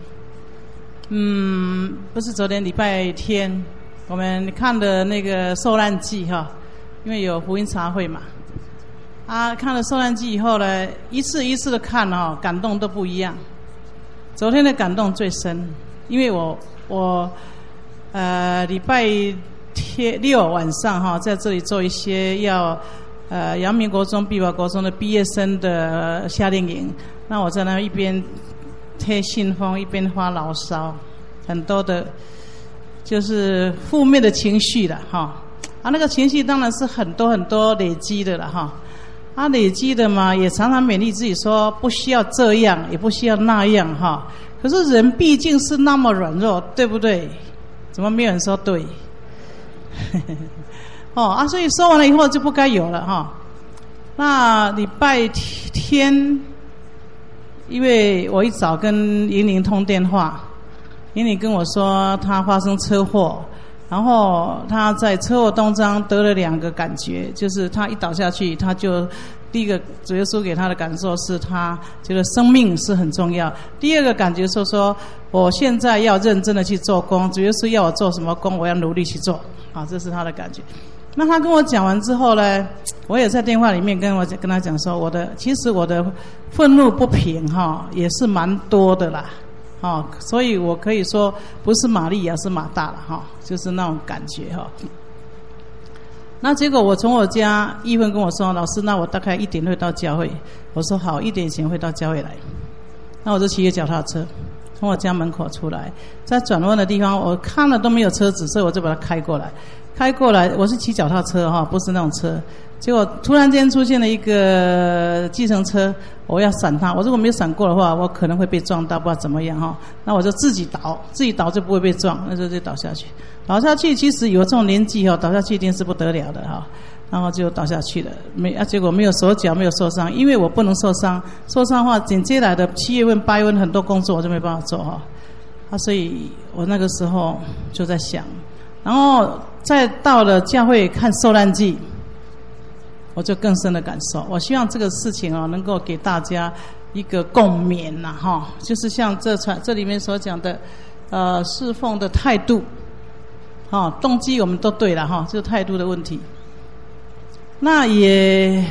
不是昨天礼拜天我们看的那个受难记因为有福音茶会嘛看了受难记以后呢，一次一次的看感动都不一样。昨天的感动最深，因为我礼拜6晚上在这里做一些要阳明国中、碧华国中的毕业生的夏令营。那我在那一边贴信封一边发牢骚，很多的就是负面的情绪了那个情绪当然是很多很多累积的了累积的嘛，也常常勉励自己说不需要这样，也不需要那样可是人毕竟是那么软弱，对不对？怎么没有人说对？所以说完了以后就不该有了那礼拜天，因为我一早跟莹玲通电话，莹玲跟我说她发生车祸，然后她在车祸当中得了2个感觉，就是她一倒下去，她就第一个主耶稣给她的感受是她觉得生命是很重要，第二个感觉是说我现在要认真的去做工，主耶稣要我做什么工我要努力去做这是她的感觉。那她跟我讲完之后呢，我也在电话里面跟她讲说其实我的愤怒不平也是蛮多的啦所以我可以说不是玛利亚是马大了就是那种感觉那结果我从我家义芬跟我说，老师那我大概1点会到教会，我说好，1点前会到教会来。那我就骑个脚踏车从我家门口出来，在转弯的地方我看了都没有车子，所以我就把它开过来，我是骑脚踏车不是那种车。结果突然间出现了一个计程车，我要闪他，我如果没有闪过的话，我可能会被撞到，不知道怎么样那我就自己倒就不会被撞，那就倒下去。其实有这种年纪倒下去一定是不得了的然后就倒下去了，结果没有手脚没有受伤，因为我不能受伤的话，紧接来的7月份8月份很多工作我就没办法做所以我那个时候就在想，然后再到了教会看受难记，我就更深的感受。我希望这个事情能够给大家一个共勉呐，哈，就是像这里面所讲的，侍奉的态度，动机我们都对了哈，就是态度的问题。那也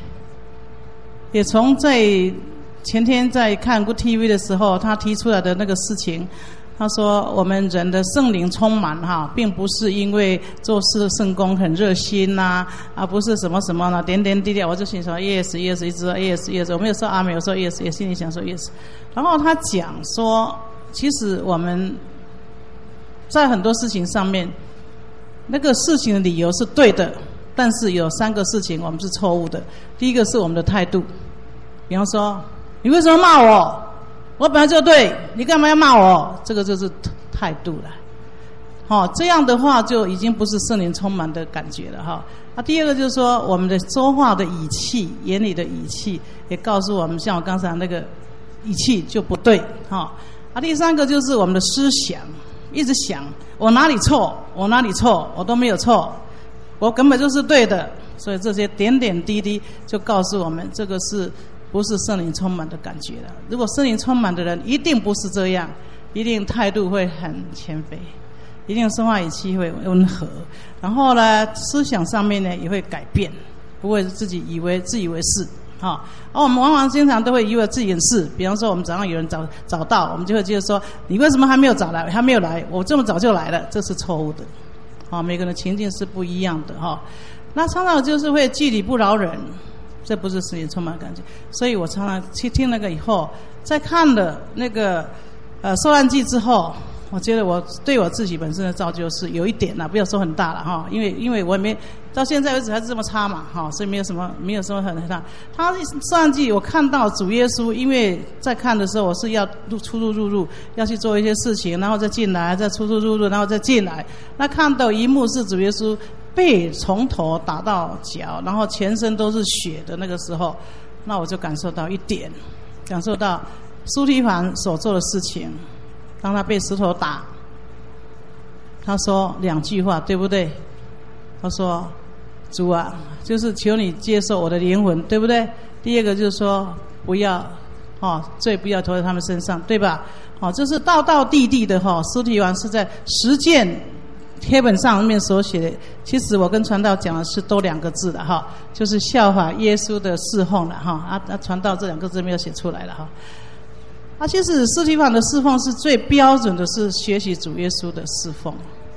从在前天在看 Good TV 的时候，他提出来的那个事情，他说我们人的圣灵充满哈，并不是因为做事圣工很热心呐，不是什么什么呢，点点滴滴，我就心说 yes， 一直说 yes， 我没有说阿门，我说 yes， 也心里想说 yes。然后他讲说，其实我们在很多事情上面，那个事情的理由是对的，但是有3个事情我们是错误的。第一个是我们的态度，比方说，你为什么骂我？我本来就对，你干嘛要骂我？这个就是态度了。这样的话就已经不是圣灵充满的感觉了哈。第二个就是说，我们的说话的语气，言语的语气，也告诉我们，像我刚才那个语气就不对哈。第3个就是我们的思想，一直想我哪里错，我哪里错，我都没有错，我根本就是对的。所以这些点点滴滴就告诉我们，这个是不是圣灵充满的感觉了？如果圣灵充满的人，一定不是这样，一定态度会很谦卑，一定说话语气会温和，然后呢，思想上面呢也会改变，不会自以为是。我们往往经常都会以为自己很是，比方说我们早上有人早到，我们就会觉得说，你为什么还没有早来？还没有来，我这么早就来了，这是错误的。每个人的情境是不一样的哈。那常常就是会据理不饶人，这不是圣灵充满的感觉。所以我常常去听那个以后，在看了那个受难记之后，我觉得我对我自己本身的造就是有一点啦，不要说很大了哈，因为我也没到现在为止还是这么差嘛哈，所以没有什么很大。他受难记我看到主耶稣，因为在看的时候我是要出入要去做一些事情，然后再进来，再出入，然后再进来。那看到一幕是主耶稣被从头打到脚，然后全身都是血的那个时候，那我就感受到一点，感受到司提反所做的事情。当他被石头打，他说2句话，对不对？他说：“主啊，就是求你接受我的灵魂，对不对？”第二个就是说，不要罪不要投在他们身上，对吧？这是道道地地的司提反是在实践贴本上面所写的。其实我跟传道讲的是都2个字的就是效法耶稣的侍奉了传道这2个字没有写出来了其实司提反的侍奉是最标准的，是学习主耶稣的侍奉。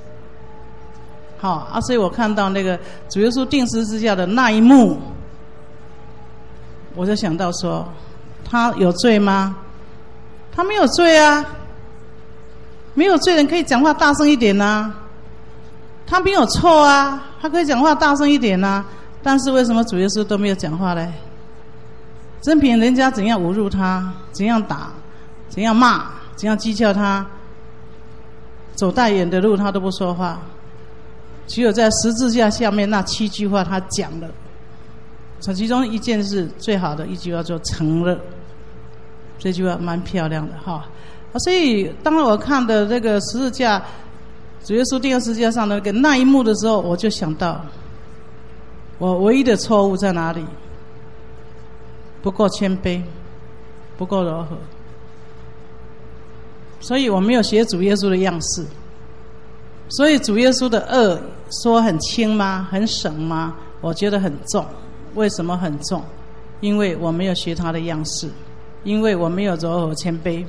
所以我看到那个主耶稣钉十字架的那一幕，我就想到说，他有罪吗？他没有罪啊，没有罪人可以讲话大声一点啊。他没有错啊，他可以讲话大声一点啊。但是为什么主耶稣都没有讲话呢？任凭人家怎样侮辱他，怎样打，怎样骂，怎样讥笑他，走太远的路他都不说话，只有在十字架下面那7句话他讲了。其中一件是最好的一句话，就成了，这句话蛮漂亮的所以当我看的那个十字架，主耶稣钉在十字架上的那一幕的时候，我就想到我唯一的错误在哪里？不够谦卑，不够柔和。所以我没有学主耶稣的样式。所以主耶稣的恶说很轻吗？很省吗？我觉得很重。为什么很重？因为我没有学他的样式，因为我没有柔和谦卑。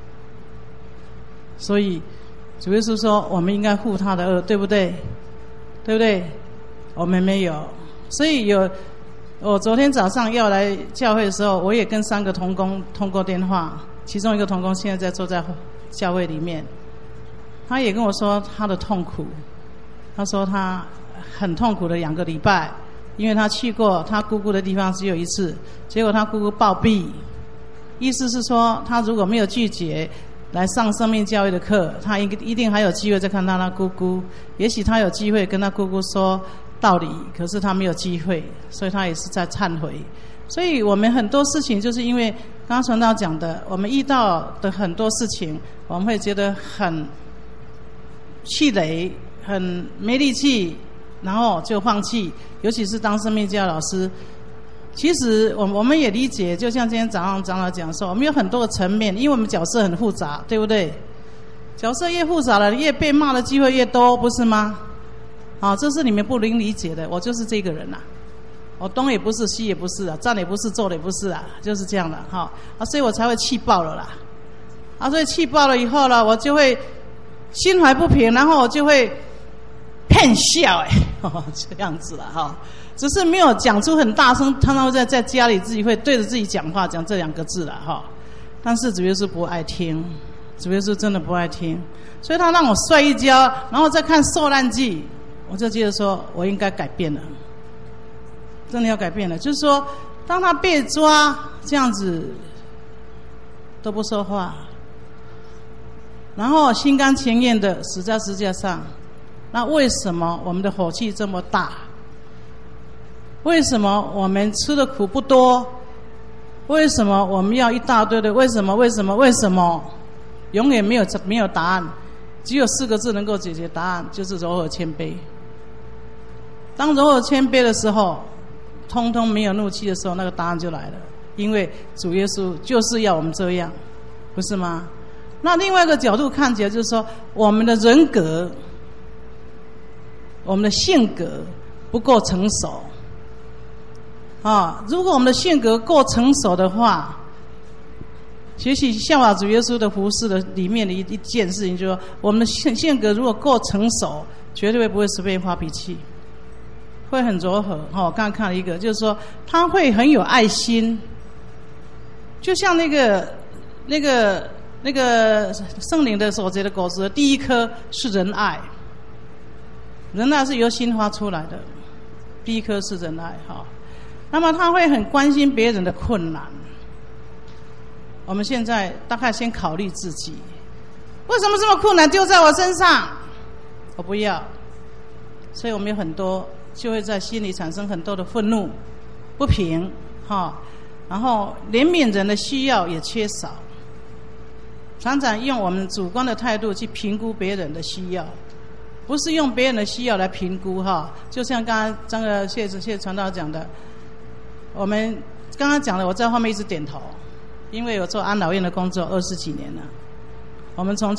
所以主耶稣说我们应该护他的恶，对不对？对不对？我们没有。所以我昨天早上要来教会的时候，我也跟3个同工通过电话，其中一个同工现在坐在教会里面，他也跟我说他的痛苦。他说他很痛苦的2个礼拜，因为他去过他姑姑的地方只有1次，结果他姑姑暴毙，意思是说他如果没有拒绝来上生命教育的课，他一定还有机会再看到他姑姑，也许他有机会跟他姑姑说道理，可是他没有机会，所以他也是在忏悔。所以我们很多事情就是因为刚刚传道讲的，我们遇到的很多事情，我们会觉得很气馁，很没力气，然后就放弃。尤其是当生命教老师， 其实我们也理解，就像今天长老讲说，我们有很多个层面，因为我们角色很复杂，对不对？角色越复杂了，越被骂的机会越多，不是吗？这是你们不能理解的。我就是这个人呐，我东也不是，西也不是啊，站也不是，坐也不是啊，就是这样的所以我才会气爆了啦。所以气爆了以后呢，我就会心怀不平，然后我就会骗笑这样子了只是没有讲出很大声，常常会在家里自己会对着自己讲话，讲这2个字了但是主耶稣不爱听，主耶稣真的不爱听，所以他让我摔一跤，然后再看受难记，我就觉得说我应该改变了，真的要改变了。就是说，当他被抓这样子都不说话，然后心甘情愿的死在十字架上，那为什么我们的火气这么大？为什么我们吃的苦不多？为什么我们要一大堆的为什么？永远没有答案，只有4个字能够解决答案，就是柔和谦卑。当柔和谦卑的时候，通通没有怒气的时候，那个答案就来了。因为主耶稣就是要我们这样，不是吗？那另外一个角度看起来就是说，我们的人格、我们的性格不够成熟如果我们的性格够成熟的话，学习效法主耶稣的服事的里面的一件事情，就是说我们的性格如果够成熟，绝对不会随便发脾气，会很柔和我刚刚看了一个，就是说他会很有爱心，就像那个圣灵的所结的果子，第一颗是仁爱，仁爱是由心发出来的，第一颗是仁爱那么他会很关心别人的困难。我们现在大概先考虑自己，为什么这么困难丢在我身上？我不要。所以我们有很多就会在心里产生很多的愤怒、不平然后怜悯人的需要也缺少，常常用我们主观的态度去评估别人的需要，不是用别人的需要来评估就像刚刚谢传道讲的，我们刚刚讲的，我在后面一直点头，因为我做安老院的工作20几年了。我们从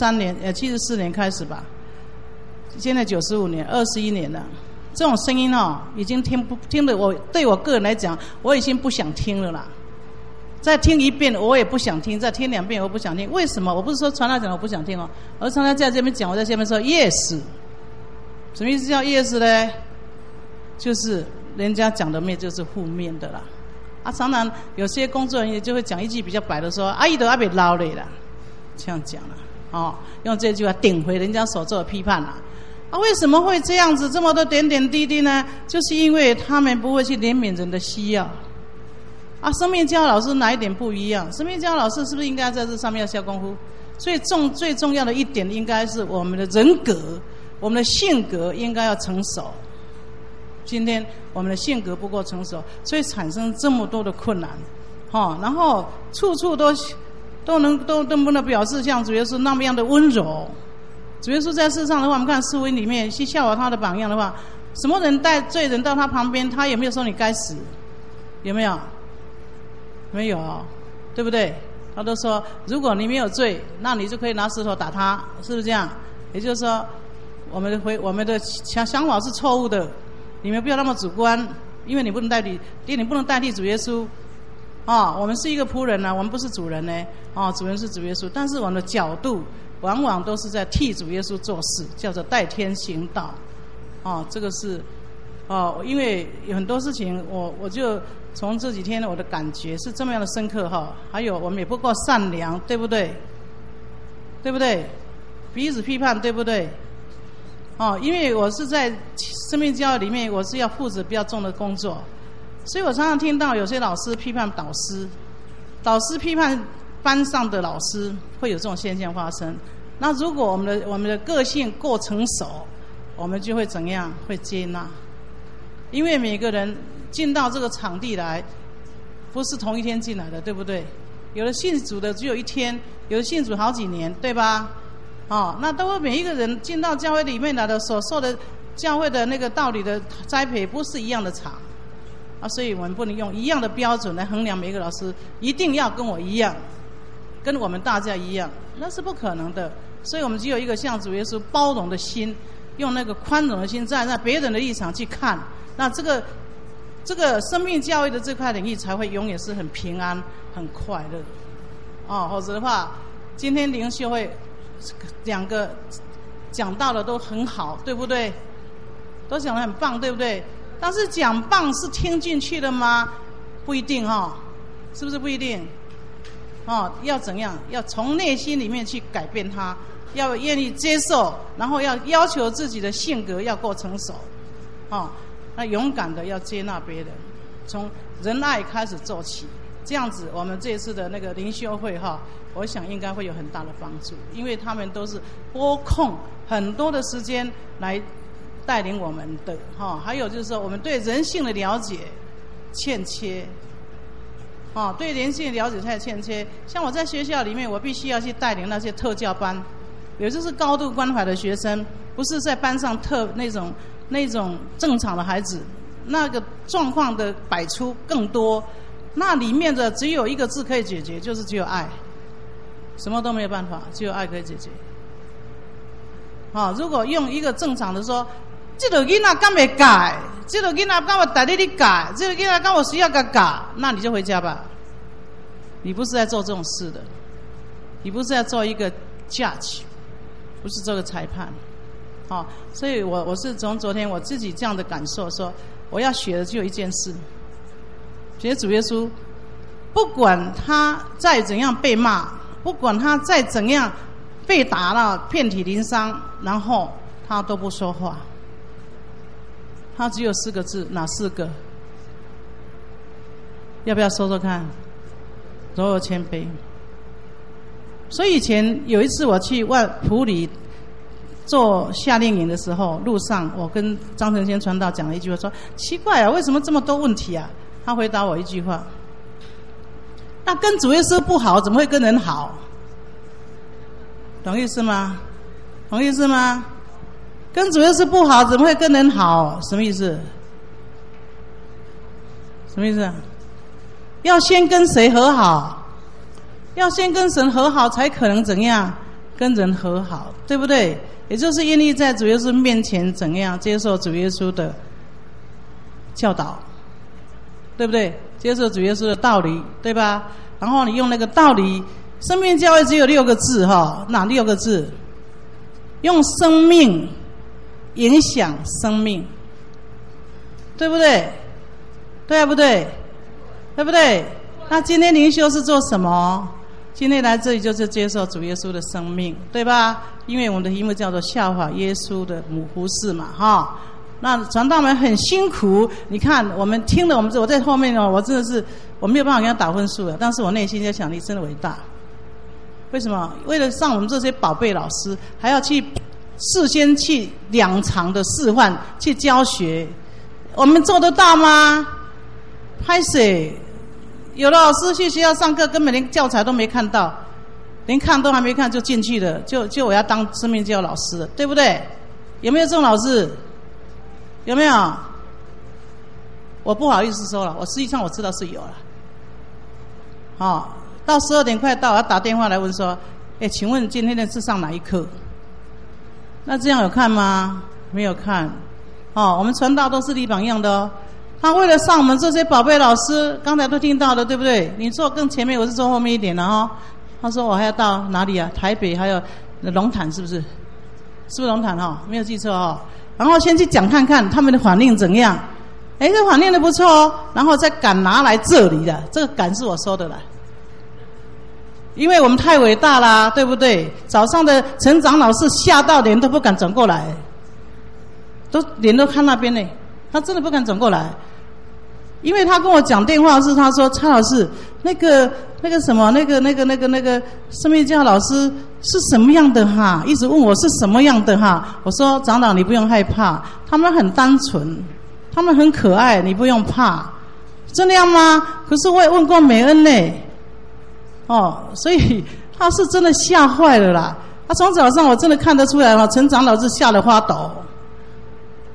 74年开始吧，现在95年，21年了。这种声音已经听得对我个人来讲，我已经不想听了啦。再听一遍我也不想听，再听2遍我不想听。为什么？我不是说传道讲我不想听而是传道在这边讲，我在下面说 yes。什么意思叫 yes 呢？就是人家讲的面就是负面的啦。常常有些工作人员就会讲一句比较白的说，阿姨都要被捞累了，这样讲了用这句话顶回人家所做的批判啦。为什么会这样子？这么多点点滴滴呢？就是因为他们不会去怜悯人的需要。生命教老师哪一点不一样？生命教老师是不是应该在这上面要下功夫？最重要的一点应该是我们的人格，我们的性格应该要成熟。今天我们的性格不够成熟，所以产生这么多的困难然后处处都不能表示像主耶稣那么样的温柔。主耶稣在世上的话，我们看四福音里面去效法他的榜样的话，什么人带罪人到他旁边，他有没有说你该死？有没有？没有，对不对？他都说如果你没有罪，那你就可以拿石头打他，是不是这样？也就是说我们的想法是错误的，你们不要那么主观，因为你不能代替主耶稣我们是一个仆人我们不是主人呢主人是主耶稣，但是我们的角度往往都是在替主耶稣做事，叫做代天行道这个是因为有很多事情我就从这几天我的感觉是这么样的深刻还有我们也不够善良，对不对？对不对？彼此批判，对不对？因为我是在生命教育里面，我是要负责比较重的工作，所以我常常听到有些老师批判导师，导师批判班上的老师，会有这种现象发生。那如果我们的个性够成熟，我们就会怎样？会接纳。因为每个人进到这个场地来，不是同一天进来的，对不对？有的信主的只有1天，有的信主好几年，对吧？那都每一个人进到教会里面来的所受的教会的那个道理的栽培不是一样的场， 啊，所以我们不能用一样的标准来衡量每一个老师，一定要跟我一样，跟我们大家一样，那是不可能的。所以我们只有一个像主耶稣包容的心，用那个宽容的心站在别人的立场去看，那这个生命教育的这块领域才会永远是很平安、很快乐。哦，否则的话，今天灵修会2个讲到的都很好，对不对？都讲得很棒，对不对？但是讲棒是听进去的吗？不一定哈，是不是不一定？哦，要怎样？要从内心里面去改变它，要愿意接受，然后要要求自己的性格要够成熟，哦，那勇敢的要接纳别人，从仁爱开始做起，这样子我们这一次的那个灵修会哈，我想应该会有很大的帮助，因为他们都是拨空很多的时间来带领我们的哈，还有就是说我们对人性的了解欠缺，哦，对人性的了解太欠缺。像我在学校里面，我必须要去带领那些特教班，也就是高度关怀的学生，不是在班上那种正常的孩子，那个状况的摆出更多，那里面的只有一个字可以解决，就是只有爱，什么都没有办法，只有爱可以解决。哦，如果用一个正常的说，这个囡仔敢会改，这个囡仔敢会带你改，这个囡仔敢我需要个改，那你就回家吧。你不是在做这种事的，你不是在做一个 judge， 不是做个裁判。哦，所以我是从昨天我自己这样的感受说，我要学的只有一件事，学主耶稣，不管他再怎样被骂，不管他再怎样被打了遍体鳞伤，然后他都不说话。他只有4个字，哪4个？要不要说说看？柔和谦卑。所以以前有一次我去埔里做夏令营的时候，路上我跟张成先传道讲了一句话，说奇怪啊，为什么这么多问题啊？他回答我一句话：那跟主耶稣不好，怎么会跟人好？懂意思吗？懂意思吗？跟主耶稣不好，怎么会跟人好？什么意思？什么意思？要先跟谁和好？要先跟神和好，才可能怎样跟人和好，对不对？也就是愿意在主耶稣面前怎样接受主耶稣的教导，对不对？接受主耶稣的道理，对吧？然后你用那个道理，生命教育只有6个字哈，哪6个字？用生命影响生命，对不对？对不对？对不对？那今天灵修是做什么？今天来这里就是接受主耶稣的生命，对吧？因为我们的题目叫做效法耶稣的母服事嘛，哈。那传道们很辛苦，你看我们听了，我在后面哦，我真的是我没有办法给他打分数了，但是我内心在想，你真的伟大。为什么？为了上我们这些宝贝老师，还要去事先去2场的示范去教学，我们做得到吗？拍谁？有的老师去学校上课，根本连教材都没看到，连看都还没看就进去了，就我要当生命教育老师了，对不对？有没有这种老师？有没有？我不好意思说了，我实际上我知道是有了。哦，到12点快到，我要打电话来问说，请问今天的是上哪一课？那这样有看吗？没有看。哦，我们传道都是立榜样的哦。他为了上我们这些宝贝老师，刚才都听到了，对不对？你坐更前面，我是坐后面一点的哦。他说我还要到哪里啊？台北还有龙潭，是不是？是不是龙潭哦？没有记错哦。然后先去讲看看他们的反应怎样。这反应的不错哦。然后再敢拿来这里的，这个敢是我说的啦。因为我们太伟大啦，对不对？早上的陈长老是吓到脸都不敢转过来，脸都看那边呢，他真的不敢转过来。因为他跟我讲电话是他说蔡老师那个什么那个生命教老师是什么样的哈，一直问我是什么样的哈。我说长老你不用害怕，他们很单纯，他们很可爱，你不用怕。真的样吗？可是我也问过美恩呢。所以他是真的吓坏了啦。他从早上我真的看得出来了，陈长老是吓得发抖。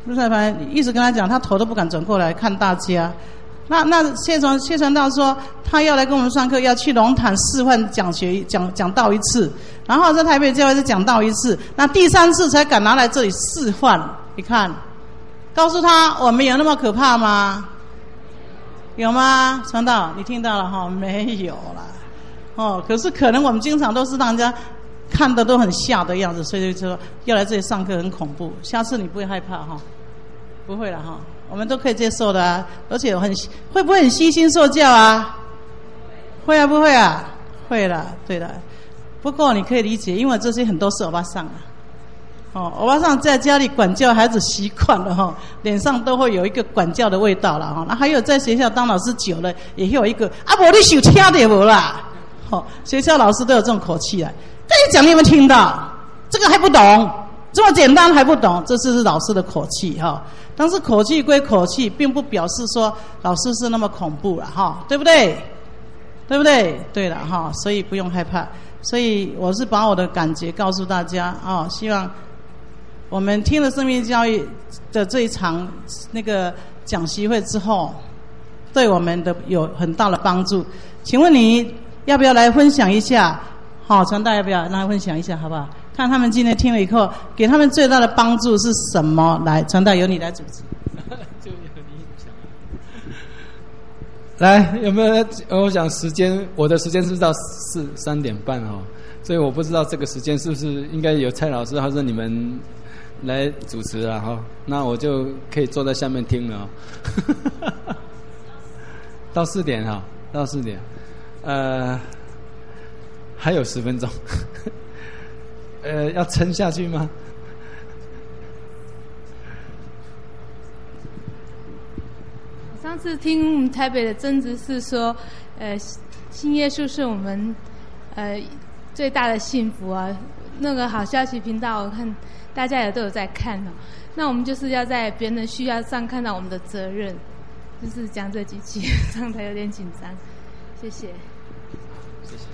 陆太白一直跟他讲，他头都不敢转过来看大家。那谢传道说他要来跟我们上课，要去龙潭示范讲道一次，然后在台北教会是讲道一次，那第3次才敢拿来这里示范。你看，告诉他我们有那么可怕吗？有吗？传道，你听到了哈？没有啦。哦，可是可能我们经常都是让人家看的都很吓的样子，所以就说要来这里上课很恐怖。下次你不会害怕哈？不会了哈。我们都可以接受的啊，而且会不会很悉心受教啊？会啊，不会啊？会啦，对的。不过你可以理解，因为这些很多是欧巴桑啊。欧巴桑在家里管教孩子习惯了哈，脸上都会有一个管教的味道了哈。那还有在学校当老师久了，也会有一个啊，无你受听的无啦。学校老师都有这种口气来，跟你讲你有没有听到？这个还不懂，这么简单还不懂，这是老师的口气哈。但是口气归口气，并不表示说老师是那么恐怖了哈，对不对？对不对？对了哈，所以不用害怕。所以我是把我的感觉告诉大家啊，希望我们听了生命教育的这一场那个讲习会之后，对我们的有很大的帮助。请问你要不要来分享一下？好，传道要不要来分享一下，好不好？看他们今天听了以后，给他们最大的帮助是什么？来，传道由你来主持。 就由你讲。来，有没有？我想时间，我的时间是到3点半哦，所以我不知道这个时间是不是应该由蔡老师或者你们来主持了哈？那我就可以坐在下面听了哦。到4点哈，到4点，还有10分钟。要撑下去吗？ 上次听台北的曾执事说，信耶稣是我们最大的幸福啊。那个好消息频道，我看大家也都有在看哦。那我们就是要在别人的需要上看到我们的责任，就是讲这几句，上台有点紧张。谢谢。 谢谢。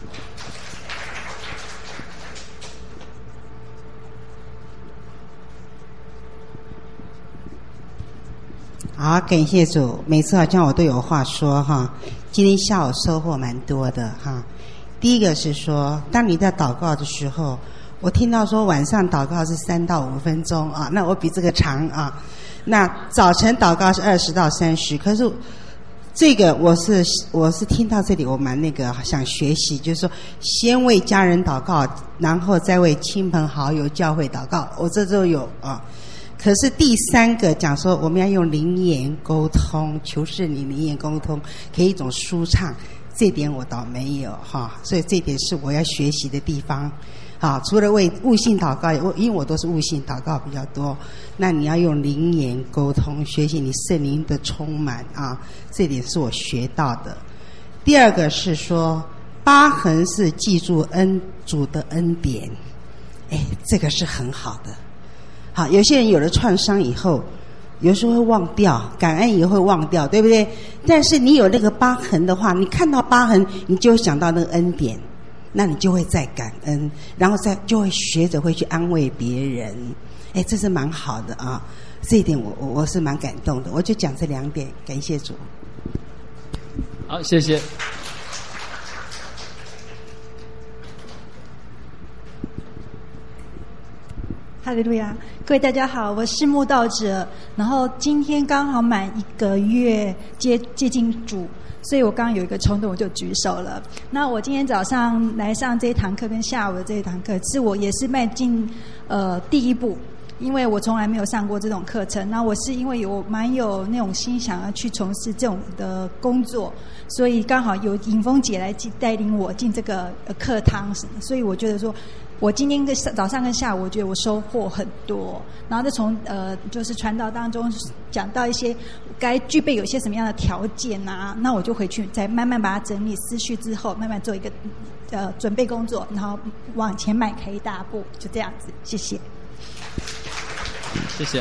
好，感谢主，每次好像我都有话说哈。今天下午收获蛮多的哈。第一个是说，当你在祷告的时候，我听到说晚上祷告是3到5分钟啊，那我比这个长啊。那早晨祷告是20到30，可是这个我是听到这里，我蛮想学习，就是说先为家人祷告，然后再为亲朋好友教会祷告，我这都有啊。可是第3个讲说我们要用灵言沟通，求是你灵言沟通，给一种舒畅，这点我倒没有哈，所以这点是我要学习的地方。好，除了为悟性祷告，因为我都是悟性祷告比较多，那你要用灵言沟通，学习你圣灵的充满啊，这点是我学到的。第2个是说疤痕是记住主的恩典，这个是很好的。好，有些人有了创伤以后，有时候会忘掉，感恩也会忘掉，对不对？但是你有那个疤痕的话，你看到疤痕，你就会想到那个恩典，那你就会再感恩，然后就会学着会去安慰别人。这是蛮好的啊，这一点我是蛮感动的。我就讲这2点，感谢主。 好，谢谢。 哈利路亚，各位大家好，我是慕道者，然后今天刚好满1个月接近主，所以我刚刚有一个冲动，我就举手了。那我今天早上来上这一堂课跟下午的这一堂课，是我也是迈进第1步，因为我从来没有上过这种课程。那我是因为蛮有那种心想要去从事这种的工作，所以刚好有尹峰姐来带领我进这个课堂，所以我觉得说我今天早上跟下午，我觉得我收获很多，然后再从就是传道当中讲到一些该具备有些什么样的条件啊，那我就回去再慢慢把它整理思绪之后，慢慢做一个准备工作，然后往前迈开一大步，就这样子。谢谢。 谢谢。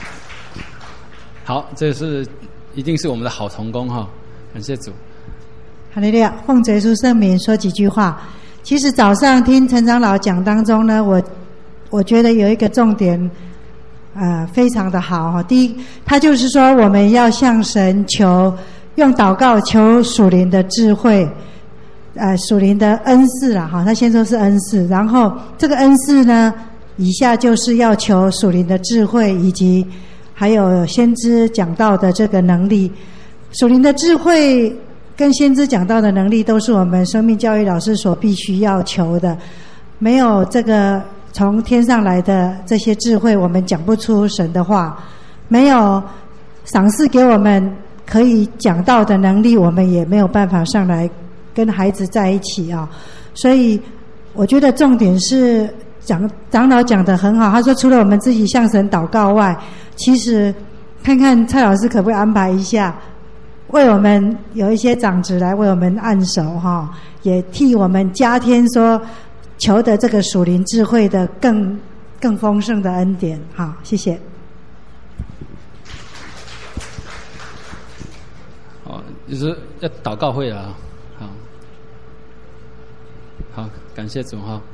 好，这是一定是我们的好同工哈，感谢主。 哈利路亚，奉主耶稣圣名说几句话。其实早上听陈长老讲当中呢，我觉得有一个重点， 非常的好哈。第一，他就是说我们要向神求，用祷告求属灵的智慧，属灵的恩赐啦哈。他先说是恩赐，然后这个恩赐呢，以下就是要求属灵的智慧，以及还有先知讲到的这个能力。属灵的智慧跟先知讲到的能力，都是我们生命教育老师所必须要求的。没有这个从天上来的这些智慧，我们讲不出神的话；没有赏赐给我们可以讲到的能力，我们也没有办法上来跟孩子在一起啊。所以我觉得重点是长老讲得很好，他说除了我们自己向神祷告外，其实看看蔡老师可不可以安排一下，为我们有一些长子来为我们按手哈，也替我们加添说求的这个属灵智慧的更丰盛的恩典。好，谢谢。 就是要祷告会了，好，感谢主哈。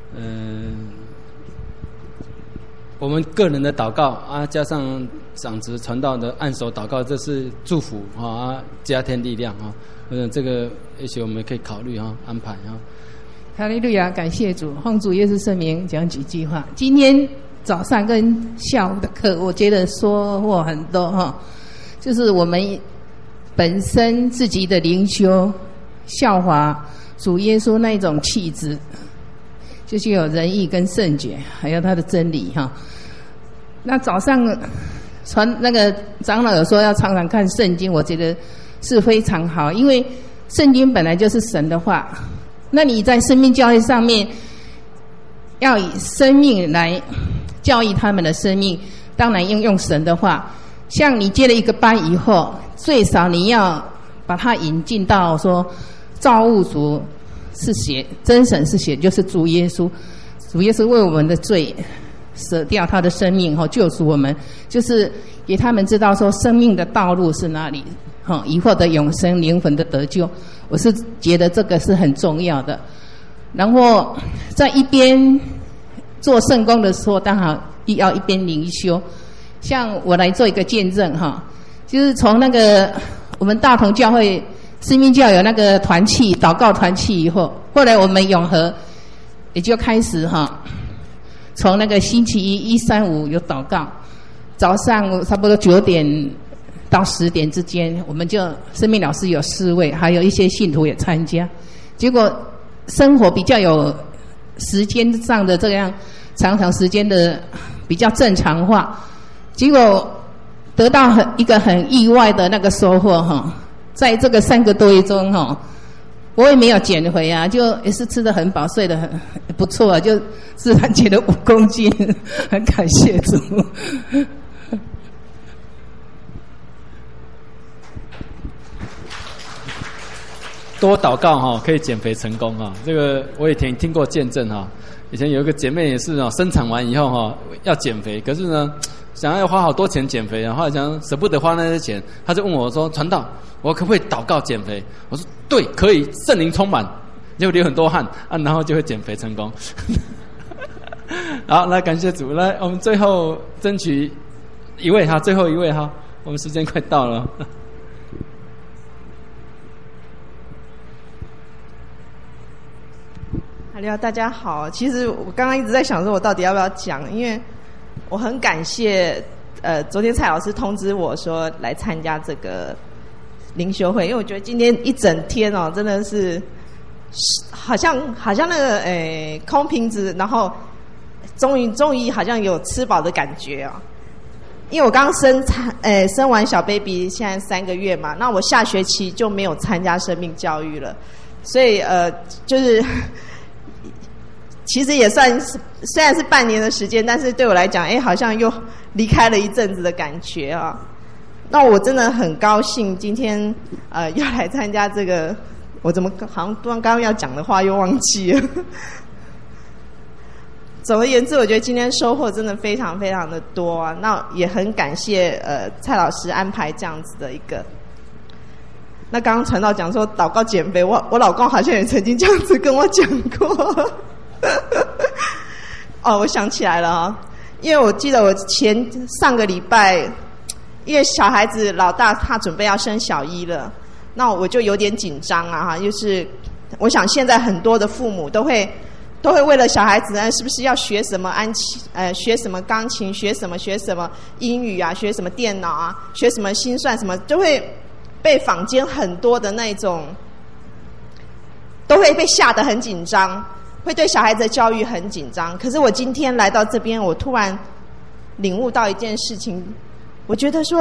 我们个人的祷告啊，加上长子传道的按手祷告，这是祝福啊，加添力量啊。这个也许我们可以考虑哈，安排哈。 哈利路亚，感谢主，奉主耶稣圣名讲几句话。今天早上跟下午的课，我觉得收获很多哈，就是我们本身自己的灵修效法主耶稣那种气质，就是有仁义跟圣洁，还有他的真理哈。那早上那个长老有说要常常看圣经，我觉得是非常好，因为圣经本来就是神的话。那你在生命教育上面要以生命来教育他们的生命，当然应用神的话。像你接了一个班以后，最少你要把它引进到说造物主是谁，真神是谁，就是主耶稣。主耶稣为我们的罪舍掉他的生命救赎我们，就是给他们知道说生命的道路是哪里，以后的永生灵魂的得救。我是觉得这个是很重要的。然后在一边做圣工的时候，当然要一边灵修。像我来做一个见证就是从那个我们大同教会生命教有那个团契祷告团契以后，后来我们永和也就开始从那个星期一1、3、5有祷告，早上差不多9点到10点之间，我们就生命老师有4位，还有一些信徒也参加。结果生活比较有时间上的这样长时间的比较正常化，结果得到一个很意外的那个收获在这个3个多月中我也没有减肥啊，就也是吃得很饱，睡得很不错啊，就自然减了5公斤，很感谢主。 多祷告可以减肥成功这个我也听过见证以前有一个姐妹也是生产完以后要减肥，可是呢想要花好多钱减肥，然后想舍不得花那些钱，她就问我说：“传道，我可不可以祷告减肥？”我说：“对，可以，圣灵充满，就流很多汗然后就会减肥成功。”好，来感谢主，来我们最后争取一位最后一位我们时间快到了。 大家好，其实我刚刚一直在想说我到底要不要讲，因为我很感谢昨天蔡老师通知我说来参加这个灵修会，因为我觉得今天一整天真的是好像那个空瓶子，然后终于好像有吃饱的感觉因为我刚生完小 baby 现在3个月嘛，那我下学期就没有参加生命教育了，所以就是其实也算是虽然是半年的时间，但是对我来讲好像又离开了一阵子的感觉那我真的很高兴今天要来参加这个，我怎么好像刚刚要讲的话又忘记了。总而言之，我觉得今天收获真的非常非常的多那也很感谢蔡老师安排这样子的一个。那刚刚传道讲说祷告减肥，我老公好像也曾经这样子跟我讲过。我想起来了因为我记得我上个礼拜，因为小孩子老大他准备要升小一了，那我就有点紧张啊哈，就是我想现在很多的父母都会为了小孩子呢，是不是要学什么学什么钢琴，学什么英语啊，学什么电脑啊，学什么心算什么，就会被坊间很多的那种，都会被吓得很紧张，会对小孩子的教育很紧张。可是我今天来到这边，我突然领悟到一件事情，我觉得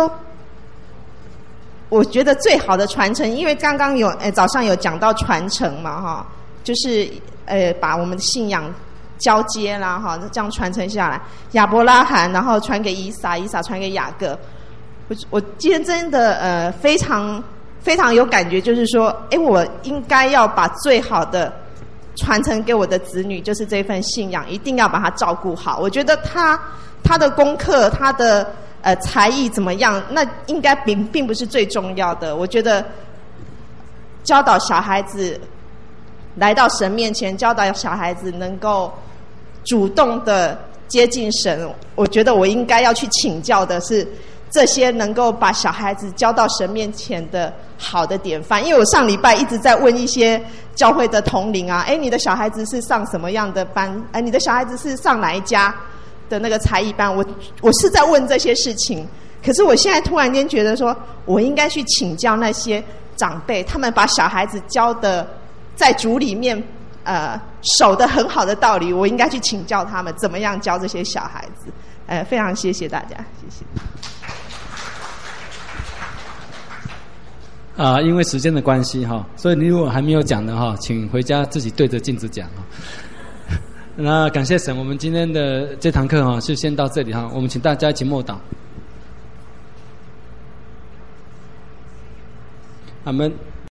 最好的传承，因为刚刚早上有讲到传承嘛哈，就是把我们的信仰交接啦哈，这样传承下来，亚伯拉罕然后传给以撒，以撒传给雅各。我今天真的非常非常有感觉，就是说我应该要把最好的传承给我的子女，就是这份信仰，一定要把它照顾好。我觉得他的功课，他的才艺怎么样，那应该并不是最重要的。我觉得教导小孩子来到神面前，教导小孩子能够主动的接近神，我觉得我应该要去请教的是这些能够把小孩子教到神面前的好的典范。因为我上礼拜一直在问一些教会的同龄啊，你的小孩子是上什么样的班？你的小孩子是上哪一家的那个才艺班？我是在问这些事情。可是我现在突然间觉得说，我应该去请教那些长辈，他们把小孩子教的在主里面守得很好的道理，我应该去请教他们怎么样教这些小孩子。非常谢谢大家，谢谢。 因为时间的关系哈，所以你如果还没有讲的哈，请回家自己对着镜子讲哈。那感谢神，我们今天的这堂课哈就先到这里哈，我们请大家一起默祷。阿们。